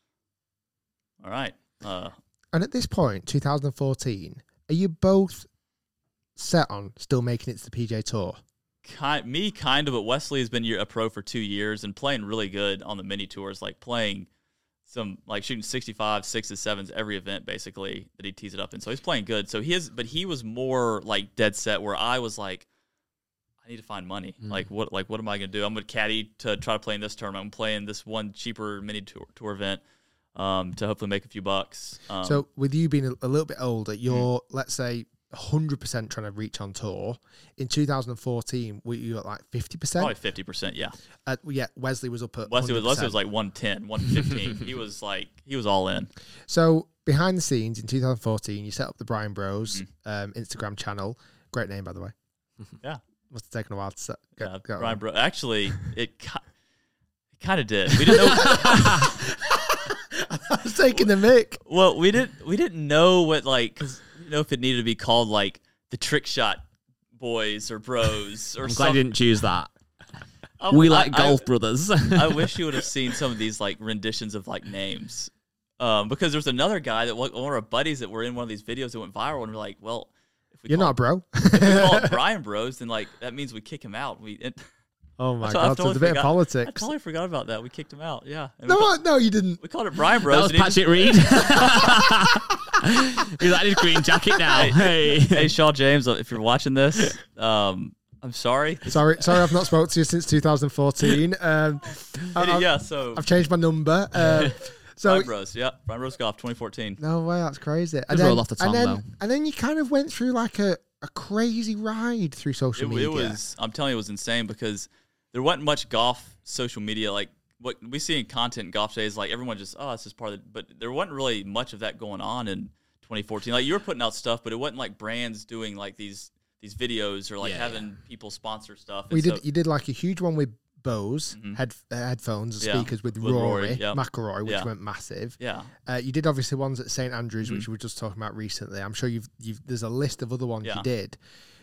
all right. Uh, and at this point, two thousand fourteen, are you both set on still making it to the P G A Tour? Kind, me kind of, but Wesley has been a pro for two years and playing really good on the mini tours, like playing some like shooting sixty-five, sixes, sevens every event basically that he tees it up in. So he's playing good. So he is, but he was more like dead set where I was like, I need to find money. Mm. Like what, like what am I going to do? I'm going to caddy to try to play in this tournament. I'm playing this one cheaper mini tour, tour event um, to hopefully make a few bucks. Um, so with you being a, a little bit older, you're mm. let's say one hundred percent trying to reach on tour. In two thousand fourteen, were you at like fifty percent? Probably fifty percent, yeah. Uh, yeah, Wesley was up at Wesley was, Wesley was like one ten, one fifteen. He was like, he was all in. So behind the scenes in two thousand fourteen, you set up the Brian Bros mm. um, Instagram channel. Great name, by the way. Yeah. Must have taken a while to set. Go, yeah, go Brian Bros. Actually, it, ki- it kind of did. We didn't know. I was taking the mic. Well, we didn't, we didn't know what, like, because you know if it needed to be called, like, the Trick Shot Boys or Bros or I'm something. glad you didn't choose that. I, we I, like I, Golf Brothers. I wish you would have seen some of these like renditions of like names, um, because there's another guy that one of our buddies that were in one of these videos that went viral, and we're like, well, if we you're call not it, a bro. If we call it Brian Bros, then like that means we kick him out. We. It, oh my I god, totally so it's a bit forgot, of politics. I totally forgot about that. We kicked him out. Yeah. And No, we call, no, you didn't. we called it Brian Bros. That was Patrick Reed. He's like his green jacket now. Hey, hey, Shaw James, if you're watching this, um, I'm sorry. Sorry, sorry, I've not spoken to you since two thousand fourteen. Um, I, yeah, so I've changed my number. Uh, so Brian Bros, yeah, Brian Bros Golf, twenty fourteen. No way, that's crazy. And then, roll off the tongue, and then, though. and then you kind of went through like a, a crazy ride through social It, media. it was, I'm telling you, it was insane because there wasn't much golf social media. Like what we see in content in golf today is like everyone just, oh, this is part of it. But there wasn't really much of that going on in twenty fourteen. Like you were putting out stuff, but it wasn't like brands doing like these these videos or like Yeah, having yeah. people sponsor stuff. We And did. so- You did like a huge one with Bose Mhm. head, uh, headphones, Yeah, speakers with, with Rory, Rory, yeah. McIlroy, which Yeah. went massive. yeah. Uh, you did obviously ones at Saint Andrews, Mhm. which we were just talking about recently. I'm sure you've you've. There's a list of other ones Yeah. you did.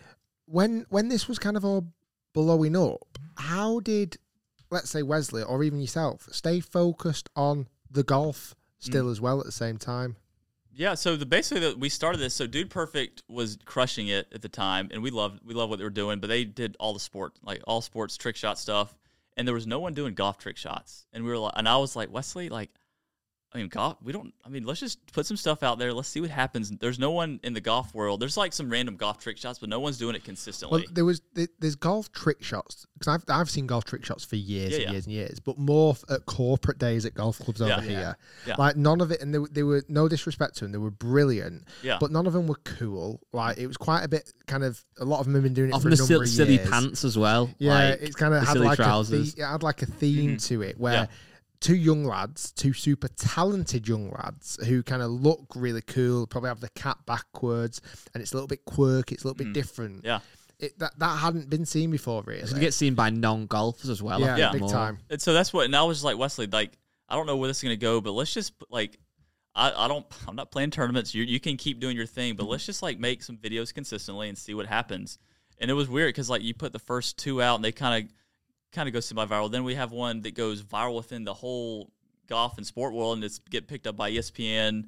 When when this was kind of all blowing up, how did, let's say Wesley or even yourself, stay focused on the golf still Mm. as well at the same time? Yeah, so the basically the, we started this. So Dude Perfect was crushing it at the time, and we loved we loved what they were doing. But they did all the sport, like all sports trick shot stuff, and there was no one doing golf trick shots. And we were like, and I was like, Wesley, like, I mean, golf. We don't. I mean, let's just put some stuff out there. Let's see what happens. There's no one in the golf world. There's like some random golf trick shots, but no one's doing it consistently. Well, there was there- there's golf trick shots because I've I've seen golf trick shots for years Yeah, and yeah. years and years, but more f- at corporate days at golf clubs over Yeah. here. Yeah. Like none of it, and they, were- they were no disrespect to them, they were brilliant, Yeah. but none of them were cool. Like it was quite a bit kind of a lot of them have been doing it Often for a the number sil- of silly years. pants as well. Yeah, like it's kind of the had silly like trousers. a the- it had like a theme Mhm. to it where. Yeah. Two young lads, two super talented young lads who kind of look really cool, probably have the cap backwards, and it's a little bit quirky, it's a little bit Mhm. different. Yeah. It, that that hadn't been seen before, really. It's going to get seen by non-golfers as well. I Yeah, think, Yeah. big more. time. And so that's what, and I was just like, Wesley, like, I don't know where this is going to go, but let's just, like, I, I don't, I'm not playing tournaments. You you can keep doing your thing, but let's just, like, make some videos consistently and see what happens. And it was weird because, like, you put the first two out and they kind of, kind of go semi-viral. Then we have one that goes viral within the whole golf and sport world, and it's get picked up by E S P N,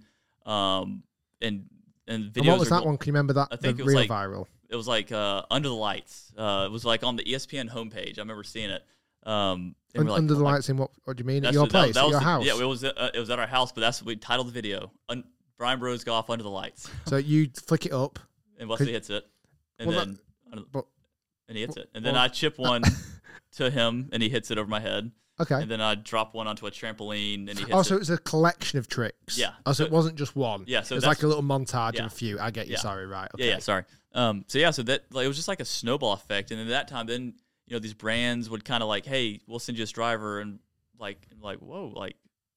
um, and, and videos. And what was are that go- one? Can you remember that? I think the it was real like- viral. It was like uh, Under the Lights. Uh, it was like on the E S P N homepage. I remember seeing it. Um, and Un- we're like, under the oh my- lights in what? What do you mean? At that's your the- that- place, that at was your the- house. Yeah, it was uh, it was at our house, but that's what we titled the video. Un- Brian Bros Golf Under the Lights, So you flick it up, and Wesley Could- hits it, and Well, then under- but and he hits well- it, and then well- I chip one to him, and he hits it over my head, okay. and then I drop one onto a trampoline, and he hits Oh, so it. it was a collection of tricks. Yeah. Oh, so So- it wasn't just one. Yeah, so it was that's- like a little montage yeah. of a few. I get you. Yeah. Sorry, right? Okay. Yeah, yeah, sorry. Um, so yeah, so that like, it was just like a snowball effect, and at that time, then you know these brands would kind of like, hey, we'll send you this driver, and like, like whoa, like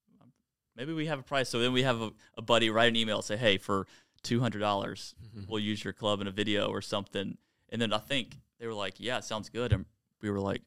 maybe we have a price. So then we have a, a buddy write an email, say, hey, for two hundred dollars, Mm-hmm. we'll use your club in a video or something. And then I think they were like, yeah, it sounds good, and we were like,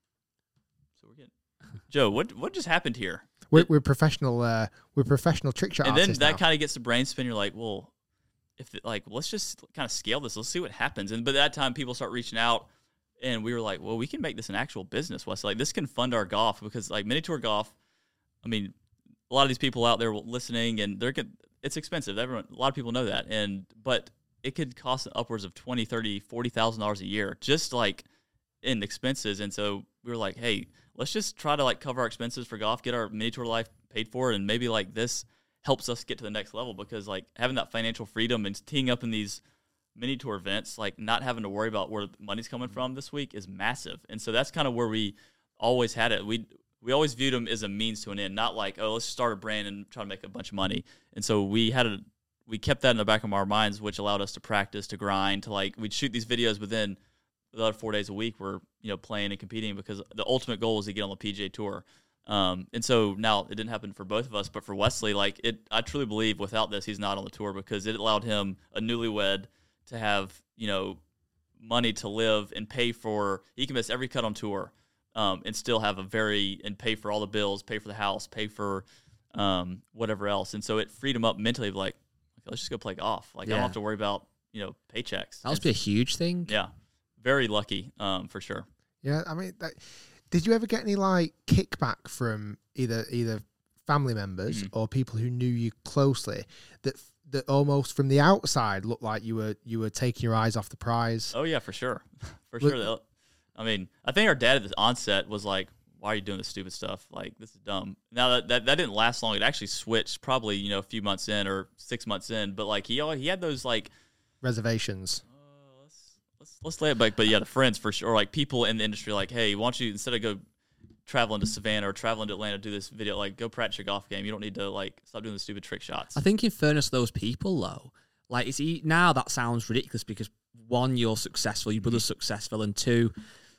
so we're getting Joe, what what just happened here? We're, we're professional. Uh, we're professional trick shot And then artists that now. kind of gets the brain spin. You're like, well, if it, like let's just kind of scale this. Let's see what happens. And by that time, people start reaching out, and we were like, well, we can make this an actual business. Wes, like this can fund our golf because like mini tour golf. I mean, a lot of these people out there listening, and they're good. It's expensive. Everyone, a lot of people know that, and but it could cost upwards of twenty, thirty, forty thousand dollars a year, just like in expenses. And so we were like, hey, let's just try to like cover our expenses for golf, get our mini tour life paid for, and maybe like this helps us get to the next level because like having that financial freedom and teeing up in these mini tour events, like not having to worry about where the money's coming from this week is massive. And so that's kind of where we always had it. We we always viewed them as a means to an end, not like, oh, let's start a brand and try to make a bunch of money. And so we had a we kept that in the back of our minds, which allowed us to practice, to grind, to like we'd shoot these videos, but then the other four days a week we're you know playing and competing because the ultimate goal is to get on the P G A Tour. Um, and so now it didn't happen for both of us, but for Wesley, like it, I truly believe without this, he's not on the tour because it allowed him, a newlywed, to have, you know, money to live and pay for, he can miss every cut on tour, um, and still have a very, and pay for all the bills, pay for the house, pay for, um, whatever else. And so it freed him up mentally, like, let's just go play golf. Like I Yeah. don't have to worry about, you know, paychecks. That must And be a huge thing. yeah, very lucky, um, for sure. Yeah, I mean, that, did you ever get any like kickback from either either family members Mm-hmm. or people who knew you closely that that almost from the outside looked like you were you were taking your eyes off the prize? Oh yeah, for sure, for Look- sure. They'll- I mean, I think our dad at the onset was like, "Why are you doing this stupid stuff? Like, this is dumb." Now that that, that didn't last long. It actually switched probably you know a few months in or six months in. But like he al- he had those like, Reservations. uh, let's let's let's lay it back. But yeah, the friends for sure, or like people in the industry, like, "Hey, why don't you instead of go traveling to Savannah or traveling to Atlanta, do this video? Like, go practice your golf game. You don't need to like stop doing the stupid trick shots." I think in fairness to those people, though, like it's e- now that sounds ridiculous because one, you're successful, your brother's successful, and two,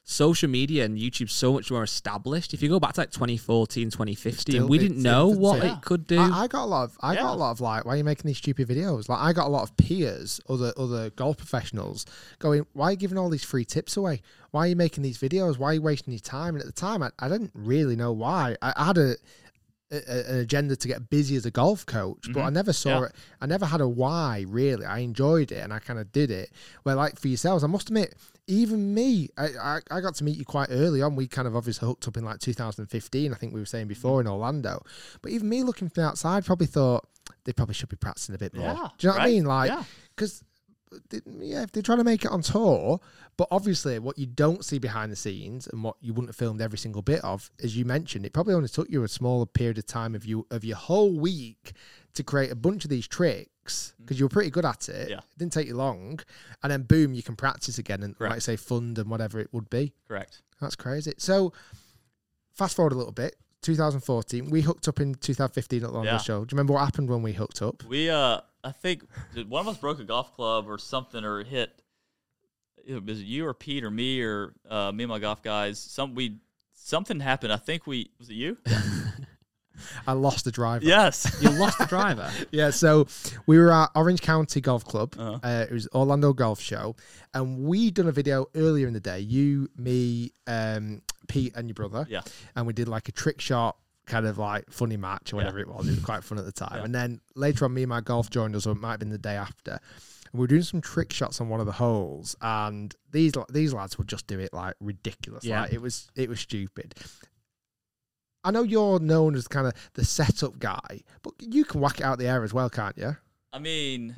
social media and YouTube's so much more established. If you go back to like twenty fourteen, twenty fifteen, Still, we it's didn't know infancy. what Yeah. it could do. I, I got a lot of, I Yeah. got a lot of like, why are you making these stupid videos? Like, I got a lot of peers, other other golf professionals, going, why are you giving all these free tips away? Why are you making these videos? Why are you wasting your time? And at the time, I, I didn't really know why. I, I had a, a an agenda to get busy as a golf coach, but I never saw Yeah. it. I never had a why really. I enjoyed it and I kind of did it. Where like for yourselves, I must admit, even me, I, I I got to meet you quite early on. We kind of obviously hooked up in like two thousand fifteen. I think we were saying before in Orlando. But even me looking from the outside, probably thought they probably should be practicing a bit more. Yeah, Do you know what I right? mean? Like, Yeah. because. Yeah, if they're trying to make it on tour, but obviously what you don't see behind the scenes and what you wouldn't have filmed every single bit of, as you mentioned, it probably only took you a smaller period of time of you of your whole week to create a bunch of these tricks because you were pretty good at it. Yeah. It didn't take you long, and then boom, you can practice again and Correct. like say fund and whatever it would be. Correct. That's crazy. So fast forward a little bit. twenty fourteen, we hooked up in two thousand fifteen at the London Yeah. show. Do you remember what happened when we hooked up? We, uh, I think did one of us broke a golf club or something, or hit. It was you or Pete or me or uh, me and my golf guys. Some we something happened. I think we was it you? I lost the driver. Yes. You lost the driver. Yeah, so we were at Orange County Golf Club. Uh-huh. Uh, it was Orlando Golf Show, and we done a video earlier in the day. You, me, um, Pete, and your brother. Yeah. And we did like a trick shot, kind of like funny match or whatever Yeah. it was. It was quite fun at the time. Yeah. And then later on, me and my golf joined us, or it might have been the day after. And we were doing some trick shots on one of the holes, and these these lads would just do it like ridiculous. Yeah. Like, it was it was stupid. I know you're known as kind of the setup guy, but you can whack it out the air as well, can't you? I mean,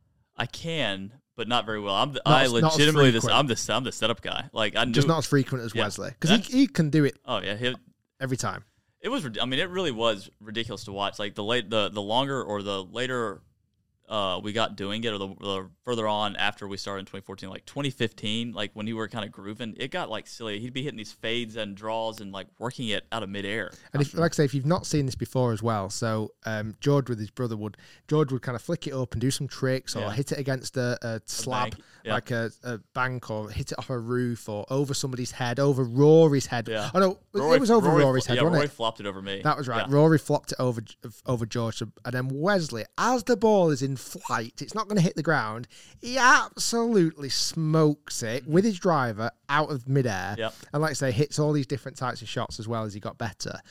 I can, but not very well. I'm the, Not I as- not as legitimately this. frequent. I'm the I'm the setup guy. Like I knew. Just not as frequent as Yeah. Wesley, because he, That's- he can do it Oh yeah. He, every time. It was. rid- I mean, it really was ridiculous to watch. Like the late, the the longer or the later uh, we got doing it, or the, the further on after we started in twenty fourteen, like twenty fifteen, like when you were kind of grooving, it got like silly. He'd be hitting these fades and draws and like working it out of midair. And if, like I say, if you've not seen this before as well, so um, George with his brother would George would kind of flick it up and do some tricks, or Yeah. hit it against a, a slab, bank, yeah. like a, a bank, or hit it off a roof, or over somebody's head, over Rory's head. Yeah. Oh no, it was over Rory, Rory's head, Yeah, wasn't Rory it? flopped it over me. That was right. Yeah. Rory flopped it over over George, and then Wesley, as the ball is in flight, it's not going to hit the ground. He absolutely smokes it with his driver out of midair, Yep. and like I say, hits all these different types of shots as well as he got better.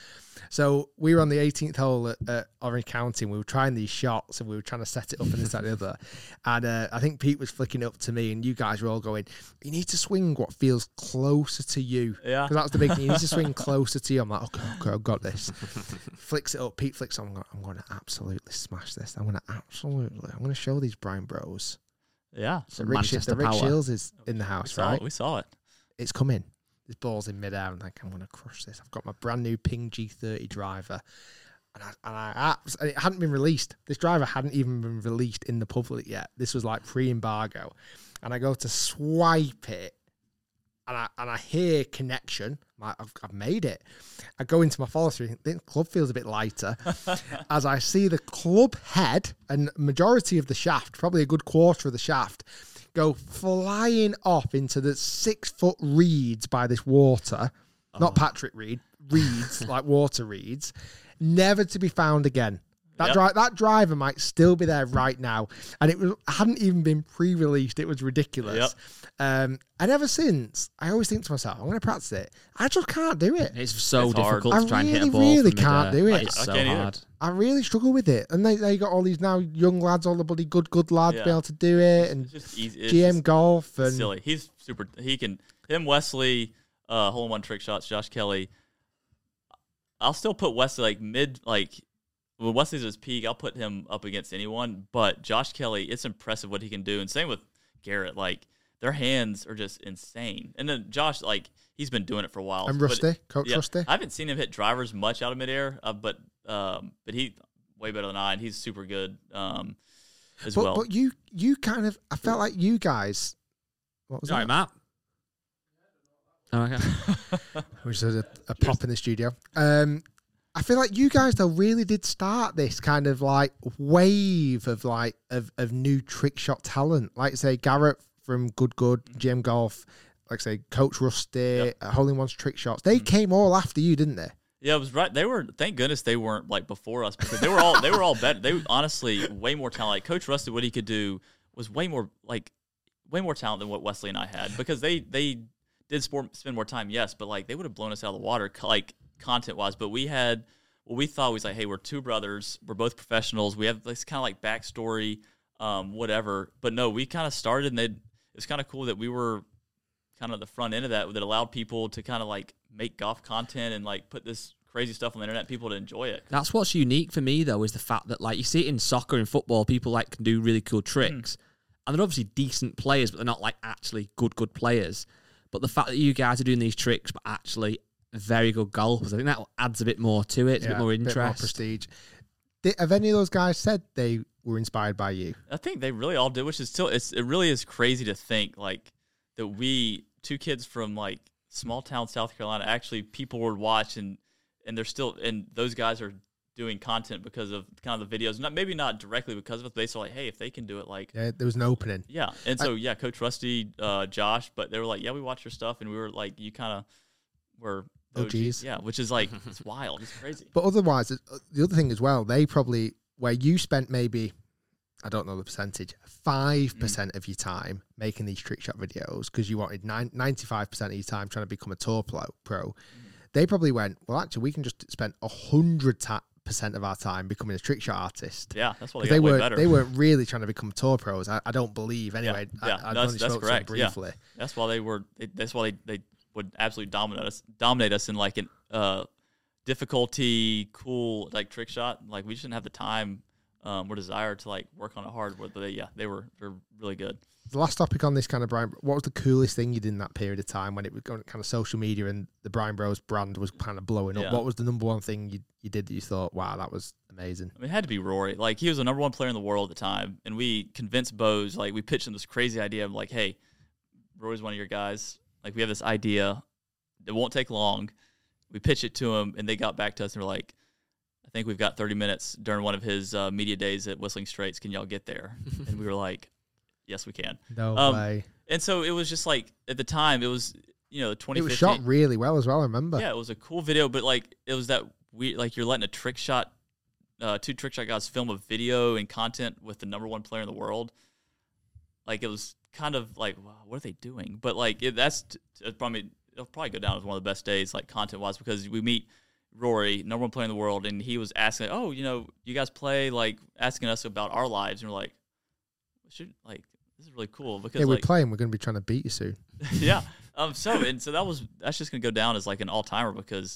So we were on the eighteenth hole at, at Orange County, and we were trying these shots, and we were trying to set it up and this, that, and the other. And uh, I think Pete was flicking up to me, and you guys were all going, "You need to swing what feels closer to you." Yeah. Because that's the big thing. You need to swing closer to you. I'm like, okay, okay, I've got this. Flicks it up. Pete flicks on. I'm going, I'm going to absolutely smash this. I'm going to absolutely. I'm going to show these Brian Bros. Yeah. So Rick, Sh- Manchester the Rick power. Shields is in the We house, saw right? it. We saw it. It's coming. This ball's in midair. I'm like, I'm going to crush this. I've got my brand new Ping G thirty driver. And I, and I abs- and it hadn't been released. This driver hadn't even been released in the public yet. This was like pre-embargo. And I go to swipe it, and I and I hear connection. I'm like, I've, I've made it. I go into my follow through. The club feels a bit lighter. As I see the club head and majority of the shaft, probably a good quarter of the shaft, go flying off into the six foot reeds by this water. Not Patrick Reed, reeds, like water reeds, never to be found again. That, Yep. dri- that driver might still be there right now. And it was, hadn't even been pre-released. It was ridiculous. Yep. Um, and ever since, I always think to myself, I'm going to practice it. I just can't do it. It's so It's hard. difficult I to try and hit a really, ball. really from can't midair. do it. It's I so can't either. hard. I really struggle with it. And they, they got all these now young lads, all the bloody good, good lads Yeah. be able to do it. And It's just easy. It's G M just Golf. And silly. He's super. He can. Him, Wesley, uh, hole in one trick shots. Josh Kelly. I'll still put Wesley like mid. Like when Wesley's at his peak, I'll put him up against anyone. But Josh Kelly, it's impressive what he can do. And same with Garrett. Like their hands are just insane. And then Josh, like he's been doing it for a while. And But- Rusty, Coach yeah, Rusty. I haven't seen him hit drivers much out of midair, uh, but um, but he way better than I, and he's super good um, as But, well. but you, you kind of, I felt like you guys, what was Sorry, that? Matt. Oh, okay. Which is a, a pop in the studio. Um, I feel like you guys though really did start this kind of like wave of like of, of new trick shot talent. Like say Garrett from Good Good, G M Golf, like say Coach Rusty, Yep. uh, Hole in Ones, Trick Shots. They mm-hmm. came all after you, didn't they? Yeah, it was right. They were. Thank goodness they weren't like before us because they were all they were all better. They were honestly way more talent. Like Coach Rusty, what he could do was way more like way more talent than what Wesley and I had because they they did sport, spend more time, yes, but like they would have blown us out of the water like content wise. But we had what we thought was like, hey, we're two brothers, we're both professionals, we have this kind of like backstory, um, whatever. But no, we kind of started and they it was kind of cool that we were kind of the front end of that that allowed people to kind of like make golf content and like put this crazy stuff on the internet, people to enjoy it. That's what's unique for me though, is the fact that like you see it in soccer and football, people like can do really cool tricks. Mm. And they're obviously decent players, but they're not like actually good, good players. But the fact that you guys are doing these tricks, but actually very good golfers, I think that adds a bit more to it, it's yeah, a bit more interest. A bit more prestige. Did, have any of those guys said they were inspired by you? I think they really all did, which is still, it's, it really is crazy to think like that we, two kids from like small town South Carolina, actually people would watch and and they're still and those guys are doing content because of kind of the videos. Not maybe not directly because of it, but they saw like, hey, if they can do it, like yeah, there was an opening. Yeah, and so I, yeah, Coach Rusty, uh, Josh, but they were like, yeah, we watch your stuff, and we were like, you kind of were O Gs, yeah, which is like it's wild, it's crazy. But otherwise, the other thing as well, they probably where you spent maybe. I don't know the percentage, five percent mm. of your time making these trick shot videos because you wanted nine, ninety-five percent of your time trying to become a tour pro. Mm. They probably went, well, actually, we can just spend one hundred percent of our time becoming a trick shot artist. Yeah, that's what they, they got way weren't, better. They weren't really trying to become tour pros. I, I don't believe, anyway. Yeah, yeah. I, No, that's, that's correct. Briefly. Yeah. That's why they were, that's why they, they would absolutely dominate us, dominate us in like an uh, difficulty, cool, like trick shot. Like we just didn't have the time Um, or desire to like work on it hard, but they yeah they were they're really good. The last topic on this kind of Brian, what was the coolest thing you did in that period of time when it was going kind of social media and the Brian Bros brand was kind of blowing up? Yeah. What was the number one thing you you did that you thought, wow, that was amazing? I mean, it had to be Rory. Like he was the number one player in the world at the time, and we convinced Bose. Like we pitched him this crazy idea of like, hey, Rory's one of your guys. Like we have this idea. It won't take long. We pitched it to him, and they got back to us and were like, I think we've got thirty minutes during one of his uh, media days at Whistling Straits. Can y'all get there? And we were like, yes, we can. No um, way. And so it was just like, at the time, it was, you know, twenty fifteen. It was shot really well as well, I remember. Yeah, it was a cool video, but like, it was that we like you're letting a trick shot, uh, two trick shot guys film a video and content with the number one player in the world. Like, it was kind of like, wow, what are they doing? But like, it, that's t- t- probably, it'll probably go down as one of the best days, like content wise, because we meet Rory, number one player in the world, and he was asking, oh, you know, you guys play, like, asking us about our lives, and we're like, should like, this is really cool because yeah, we're like, playing. We're going to be trying to beat you soon. yeah. Um. So and so that was that's just going to go down as like an all timer because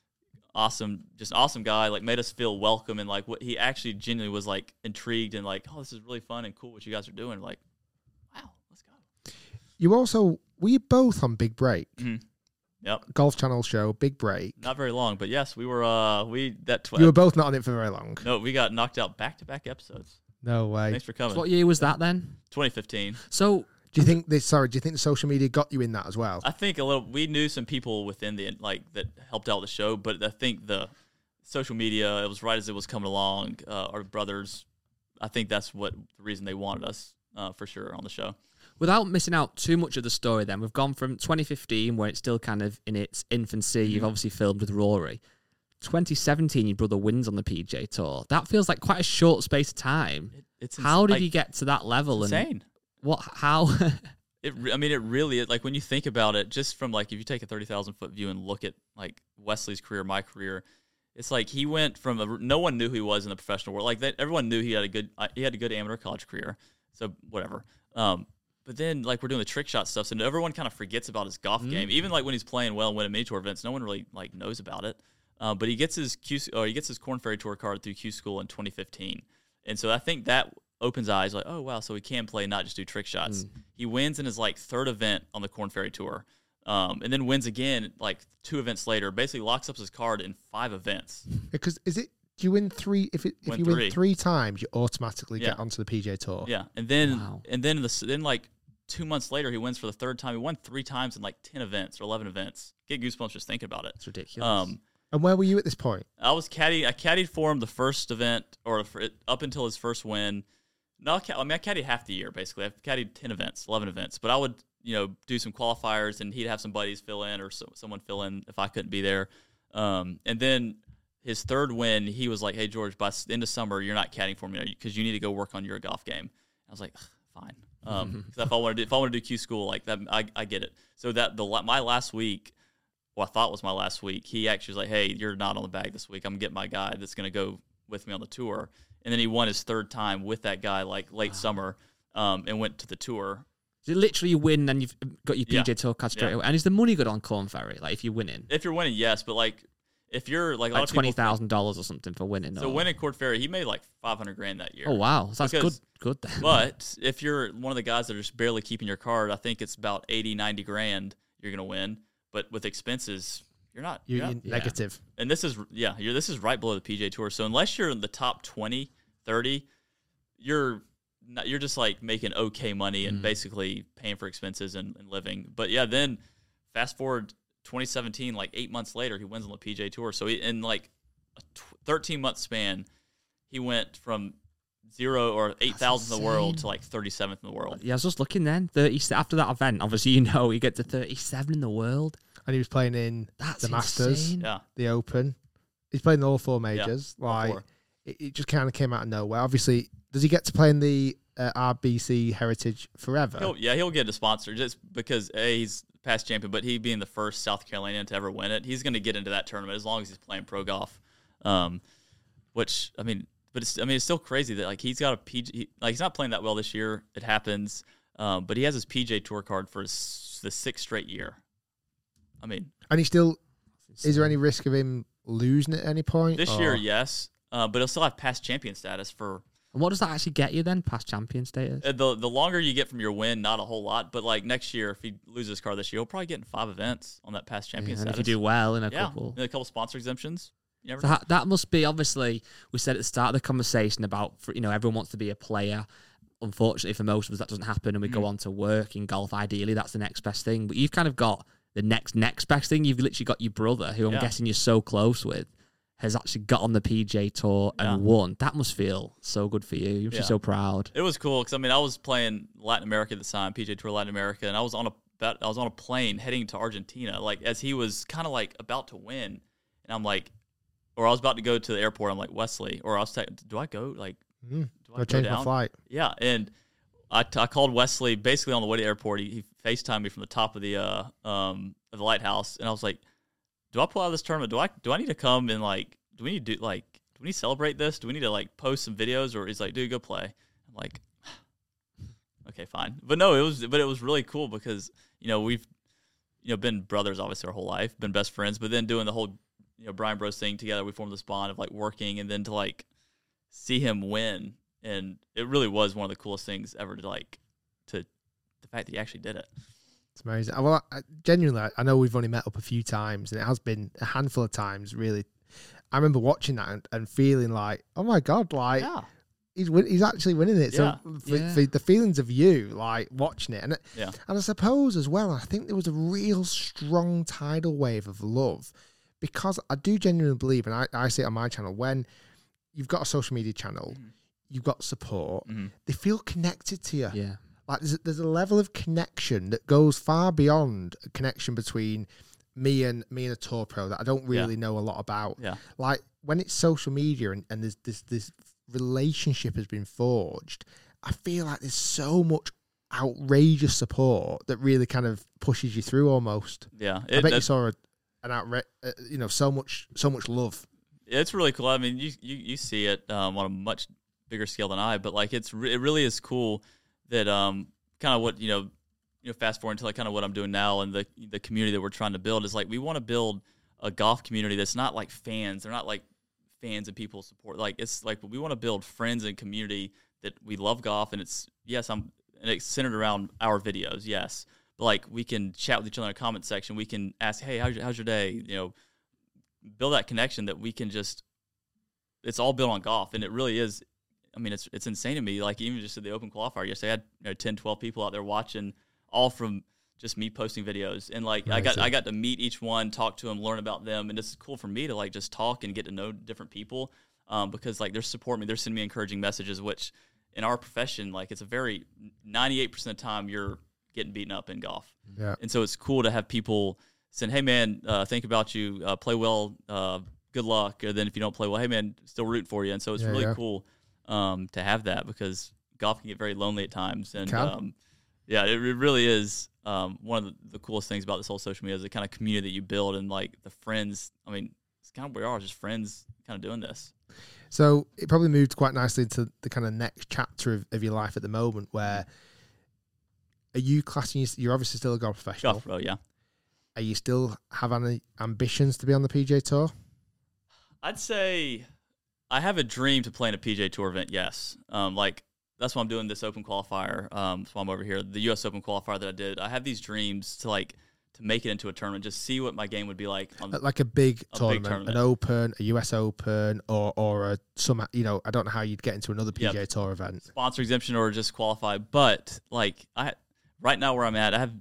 awesome, just awesome guy. Like made us feel welcome and like what he actually genuinely was like intrigued and like, oh, this is really fun and cool what you guys are doing. Like, wow, let's go. You also were you both on Big Break? Mm-hmm. Yep. Golf Channel show, Big Break. Not very long, but yes, we were. Uh, we that. Tw- you were both not on it for very long. No, we got knocked out back to back episodes. No way. Thanks for coming. So what year was that then? twenty fifteen. So do you think this? Sorry, do you think the social media got you in that as well? I think a little. We knew some people within the like that helped out the show, but I think the social media. It was right as it was coming along. Uh, our brothers. I think that's what the reason they wanted us uh, for sure on the show. Without missing out too much of the story, then we've gone from twenty fifteen, where it's still kind of in its infancy. Mm-hmm. You've obviously filmed with Rory. twenty seventeen, your brother wins on the P G A Tour. That feels like quite a short space of time. It, it's ins- how did like, you get to that level? It's insane. And what? How? it. I mean, it really. Like when you think about it, just from like if you take a thirty thousand foot view and look at like Wesley's career, my career, it's like he went from a, no one knew who he was in the professional world. Like that, everyone knew he had a good uh, he had a good amateur college career. So whatever. Um, But then, like, we're doing the trick shot stuff, so everyone kind of forgets about his golf mm. game. Even, like, when he's playing well and winning mini tour events, no one really, like, knows about it. Uh, but he gets his Q, or he gets his Korn Ferry Tour card through Q School in twenty fifteen. And so I think that opens eyes, like, oh, wow, so he can play, not just do trick shots. Mm. He wins in his, like, third event on the Korn Ferry Tour. Um, and then wins again, like, two events later. Basically locks up his card in five events. Because is it... Do you win three? If it, if win you three. win three times, you automatically yeah. get onto the P G A Tour. Yeah, and then wow. and then the then like two months later, he wins for the third time. He won three times in like ten events or eleven events. Get goosebumps just thinking about it. It's ridiculous. Um, and where were you at this point? I was caddy. I caddied for him the first event or for it, up until his first win. No, I mean I caddied half the year basically. I caddied ten events, eleven events, but I would you know, do some qualifiers, and he'd have some buddies fill in or so, someone fill in if I couldn't be there. Um, and then his third win, he was like, "Hey George, by the end of summer, you're not caddying for me because you need to go work on your golf game." I was like, "Fine." Um, because if I want to do, if I want to do Q school like that, I, I get it. So that the my last week, what I thought was my last week, he actually was like, "Hey, you're not on the bag this week. I'm gonna get my guy that's gonna go with me on the tour." And then he won his third time with that guy like late wow. summer, um, and went to the tour. So literally, you win, and you've got your P J yeah. Tour card straight yeah. away. And is the money good on Corn Ferry? Like if you're winning, if you're winning, yes, but like. If you're like, a like lot of twenty thousand dollars or something for winning, so or... winning Corn Ferry, he made like five hundred grand that year. Oh wow, so that's because, good. Good. Then. But if you're one of the guys that are just barely keeping your card, I think it's about eighty, ninety grand you're gonna win. But with expenses, you're not. You're, you're you're not, negative. Yeah. And this is yeah, you're this is right below the P G A Tour. So unless you're in the top twenty, thirty, you're not, you're just like making okay money and mm. basically paying for expenses and, and living. But yeah, then fast forward. twenty seventeen, like eight months later, he wins on the P G A Tour. So he, in like a thirteen-month span, he went from zero or eight thousandth in the world to like thirty-seventh in the world. Yeah, I was just looking then. thirty after that event, obviously, you know, you get to thirty-seven in the world. And he was playing in That's the Masters, yeah. the Open. He's playing in all four majors. Yeah, like four. It, it just kind of came out of nowhere. Obviously, does he get to play in the uh, R B C Heritage forever? He'll, yeah, he'll get a sponsor just because A, he's past champion, but he being the first South Carolinian to ever win it, he's going to get into that tournament as long as he's playing pro golf. Um, which I mean, but it's I mean it's still crazy that like he's got a P G, he, like he's not playing that well this year. It happens, um, but he has his P G A Tour card for his, the sixth straight year. I mean, and he still is there any risk of him losing at any point this or? year? Yes, uh, but he'll still have past champion status for. And what does that actually get you then, past champion status? Uh, the the longer you get from your win, not a whole lot. But like next year, if he loses his car this year, he'll probably get in five events on that past champion yeah, status. And if you do well in a yeah, couple. in a couple sponsor exemptions. You never so know. ha- that must be, obviously, we said at the start of the conversation about, you know, everyone wants to be a player. Unfortunately, for most of us, that doesn't happen, and we mm. go on to work in golf. Ideally, that's the next best thing. But you've kind of got the next, next best thing. You've literally got your brother, who I'm yeah. guessing you're so close with, has actually got on the P G A Tour and yeah. won. That must feel so good for you. You must yeah. be so proud. It was cool because I mean I was playing Latin America at the time, P G A Tour Latin America, and I was on a I was on a plane heading to Argentina, like as he was kind of like about to win, and I'm like, or I was about to go to the airport. I'm like Wesley, or I was like, do I go like mm. do I go change down? my flight? Yeah, and I, t- I called Wesley basically on the way to the airport. He, he FaceTimed me from the top of the uh um of the lighthouse, and I was like, do I pull out of this tournament? Do I do I need to come and like do we need to do like do we need to celebrate this? Do we need to like post some videos? Or he's like, dude, go play. I'm like, okay, fine. But no, it was but it was really cool because you know we've you know been brothers obviously our whole life, been best friends, but then doing the whole you know Brian Bros thing together, we formed this bond of like working, and then to like see him win, and it really was one of the coolest things ever to like to the fact that he actually did it. It's amazing. Well, I, genuinely, I know we've only met up a few times, and it has been a handful of times, really. I remember watching that and, and feeling like, oh my God, like, yeah. he's win- he's actually winning it. So Yeah. for, Yeah. for the feelings of you, like, watching it. And, Yeah. and I suppose as well, I think there was a real strong tidal wave of love because I do genuinely believe, and I, I see it on my channel, when you've got a social media channel, mm-hmm. you've got support, Mm-hmm. they feel connected to you. Yeah. Like there's a, there's a level of connection that goes far beyond a connection between me and me and a tour pro that I don't really Yeah. know a lot about. Yeah. Like when it's social media and, and there's this this relationship has been forged, I feel like there's so much outrageous support that really kind of pushes you through almost. Yeah. I bet you saw a, an outra- uh, you know, so much so much love. It's really cool. I mean, you you, you see it um, on a much bigger scale than I, but like it's re- it really is cool that um kind of what you know you know fast forward to like kind of what I'm doing now and the the community that we're trying to build is like we want to build a golf community that's not like fans. They're not like fans and people support. Like it's like we want to build friends and community that we love golf, and it's yes I'm and it's centered around our videos. Yes, but like we can chat with each other in the comment section. We can ask, hey, how's your, how's your day? You know. Build that connection that we can just it's all built on golf, and it really is. I mean, it's it's insane to me. Like even just at the Open qualifier yesterday, I had you know, ten, twelve people out there watching, all from just me posting videos, and like I got I got to meet each one, talk to them, learn about them, and it's cool for me to like just talk and get to know different people um, because like they're supporting me, they're sending me encouraging messages, which in our profession like it's a very ninety-eight percent of the time you're getting beaten up in golf. Yeah. And so it's cool to have people saying, hey, man, uh, think about you, uh, play well, uh, good luck. And then if you don't play well, hey, man, still rooting for you. And so it's Yeah, really yeah. cool um, to have that because golf can get very lonely at times. And, Can. um, yeah, it, it really is um, one of the, the coolest things about this whole social media is the kind of community that you build and, like, the friends. I mean, it's kind of where we are, just friends kind of doing this. So it probably moved quite nicely into the kind of next chapter of, of your life at the moment where are you classing, you're obviously still a golf professional. Golf pro, yeah. Are you still have any ambitions to be on the P G A Tour? I'd say I have a dream to play in a P G A Tour event, yes. Um, like, that's why I'm doing this Open qualifier. Um, that's why I'm over here. The U S Open qualifier that I did, I have these dreams to, like, to make it into a tournament, just see what my game would be like. On, Like a big, a tournament, big tournament, an Open, a U S Open, or or a some, you know, I don't know how you'd get into another P G A Yep. Tour event. sponsor exemption or just qualify. But, like, I right now where I'm at, I have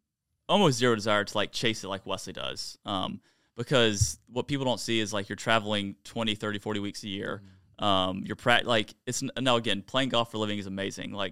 almost zero desire to, like, chase it like Wesley does. Um, because what people don't see is, like, you're traveling twenty, thirty, forty weeks a year. Um, you're pra- like, it's now again, playing golf for a living is amazing. Like,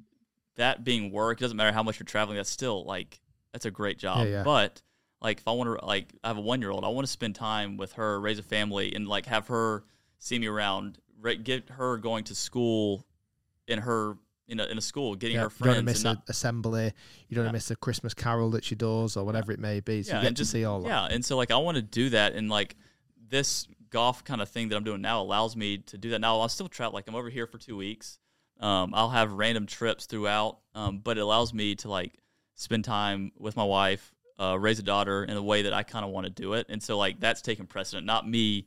that being work, it doesn't matter how much you're traveling, that's still, like, that's a great job. Yeah, yeah. But, like, if I want to, like, I have a one year old, I want to spend time with her, raise a family, and, like, have her see me around, ra- get her going to school in her, in a, in a school, getting Yeah, her you don't friends. want to miss and an not, assembly. You don't want Yeah. to miss a Christmas carol that she does or whatever it may be. So you get and to see all that. Yeah, and so, like, I want to do that, and, like, this golf kind of thing that I'm doing now allows me to do that. Now, I'll still travel. Like, I'm over here for two weeks. Um, I'll have random trips throughout, um, but it allows me to, like, spend time with my wife, uh, raise a daughter in a way that I kind of want to do it. And so, like, that's taken precedent, not me,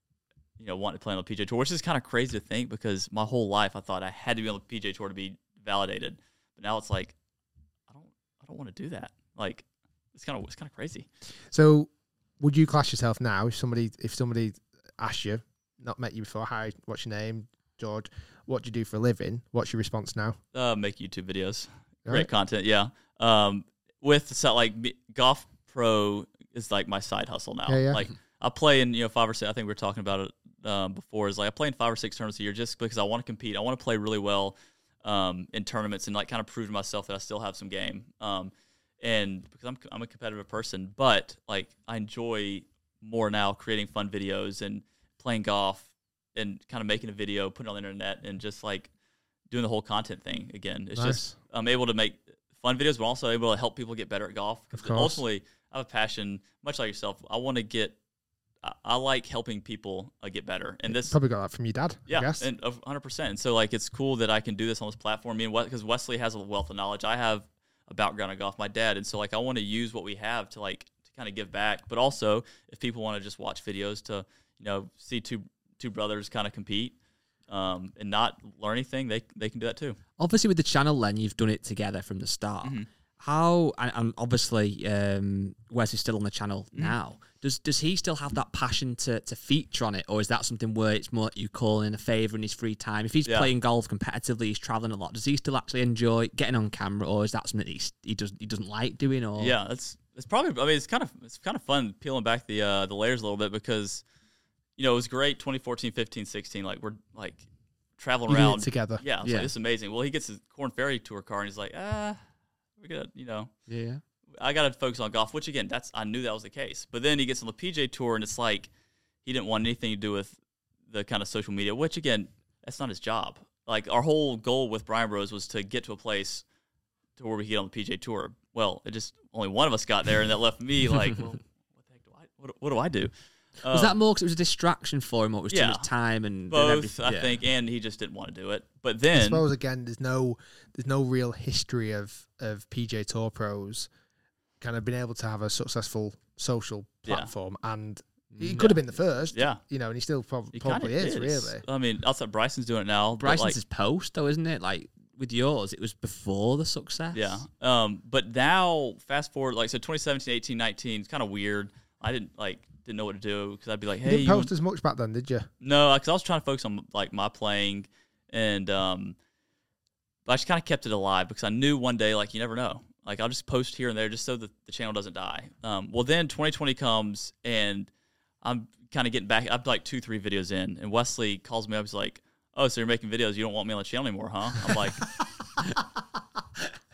you know, wanting to play on the P G A Tour, which is kind of crazy to think because my whole life I thought I had to be on the P G A Tour to be validated. But now it's like, I don't, I don't want to do that. Like, it's kind of, it's kind of crazy. So would you class yourself now if somebody if somebody asked you, not met you before, hi, what's your name, George, what do you do for a living? What's your response now? Uh, make YouTube videos, All great right. content. Yeah. Um, with so like me- Golf Pro is like my side hustle now. Yeah, yeah. Like I play in you know five or six. I think we were talking about it um, before. Is like I play in five or six tournaments a year just because I want to compete. I want to play really well um, in tournaments and like kind of prove to myself that I still have some game. Um, and because I'm I'm a competitive person, but like I enjoy more now creating fun videos and playing golf and kind of making a video, putting it on the internet, and just like doing the whole content thing again. It's Nice. just I'm able to make fun videos, but also able to help people get better at golf. Of course. Ultimately, I have a passion, much like yourself. I want to get. I, I like helping people uh, get better, and this Probably got that from your dad, I yeah, guess. and one hundred percent. And so, like, it's cool that I can do this on this platform. I mean, because Wesley has a wealth of knowledge. I have a background in golf, my dad, and so like I want to use what we have to like to kind of give back. But also, if people want to just watch videos to you know see two two brothers kind of compete um, and not learn anything, they they can do that too. Obviously, with the channel, then you've done it together from the start. Mm-hmm. How and, and obviously, um, Wesley's still on the channel Mm-hmm. now. Does does he still have that passion to to feature on it, or is that something where it's more you call in a favour in his free time? If he's Yeah. playing golf competitively, he's traveling a lot. Does he still actually enjoy getting on camera, or is that something that he he does he doesn't like doing? Or Yeah, it's it's probably. I mean, it's kind of it's kind of fun peeling back the uh, the layers a little bit because you know it was great twenty fourteen, fifteen, sixteen. Like we're like traveling You did it around together. Yeah, it's Yeah. like this is amazing. Well, he gets his Corn Ferry tour car and he's like, ah, we got you know. yeah. I got to focus on golf, which again, that's I knew that was the case. But then he gets on the P G A Tour, and it's like he didn't want anything to do with the kind of social media, which again, that's not his job. Like our whole goal with Brian Bros was to get to a place to where we could get on the P G A Tour. Well, it just only one of us got there, and that left me like, well, what the heck do I? What, what do I do? Was Um, that more because it was a distraction for him, or it was too yeah. much time and and both? everything? I Yeah. think, and he just didn't want to do it. But I then, suppose again, there's no there's no real history of of P G A Tour pros kind of being able to have a successful social Yeah. platform, and he Mm, could yeah. have been the first, Yeah. you know, and he still prob- he probably kinda is, really. I mean, outside Bryson's doing it now. but, Bryson's like, his post, though, isn't it? Like with yours, it was before the success. Yeah. Um, but now, fast forward, like, so twenty seventeen, eighteen, nineteen, it's kind of weird. I didn't, like, didn't know what to do because I'd be like, You hey. didn't you post want- as much back then, did you? No, because I was trying to focus on, like, my playing. And, um, but I just kind of kept it alive because I knew one day, like, you never know. Like, I'll just post here and there just so that the channel doesn't die. Um, well, then twenty twenty comes and I'm kind of getting back. I'm like two, three videos in. And Wesley calls me up. He's like, oh, so you're making videos. You don't want me on the channel anymore, huh? I'm like,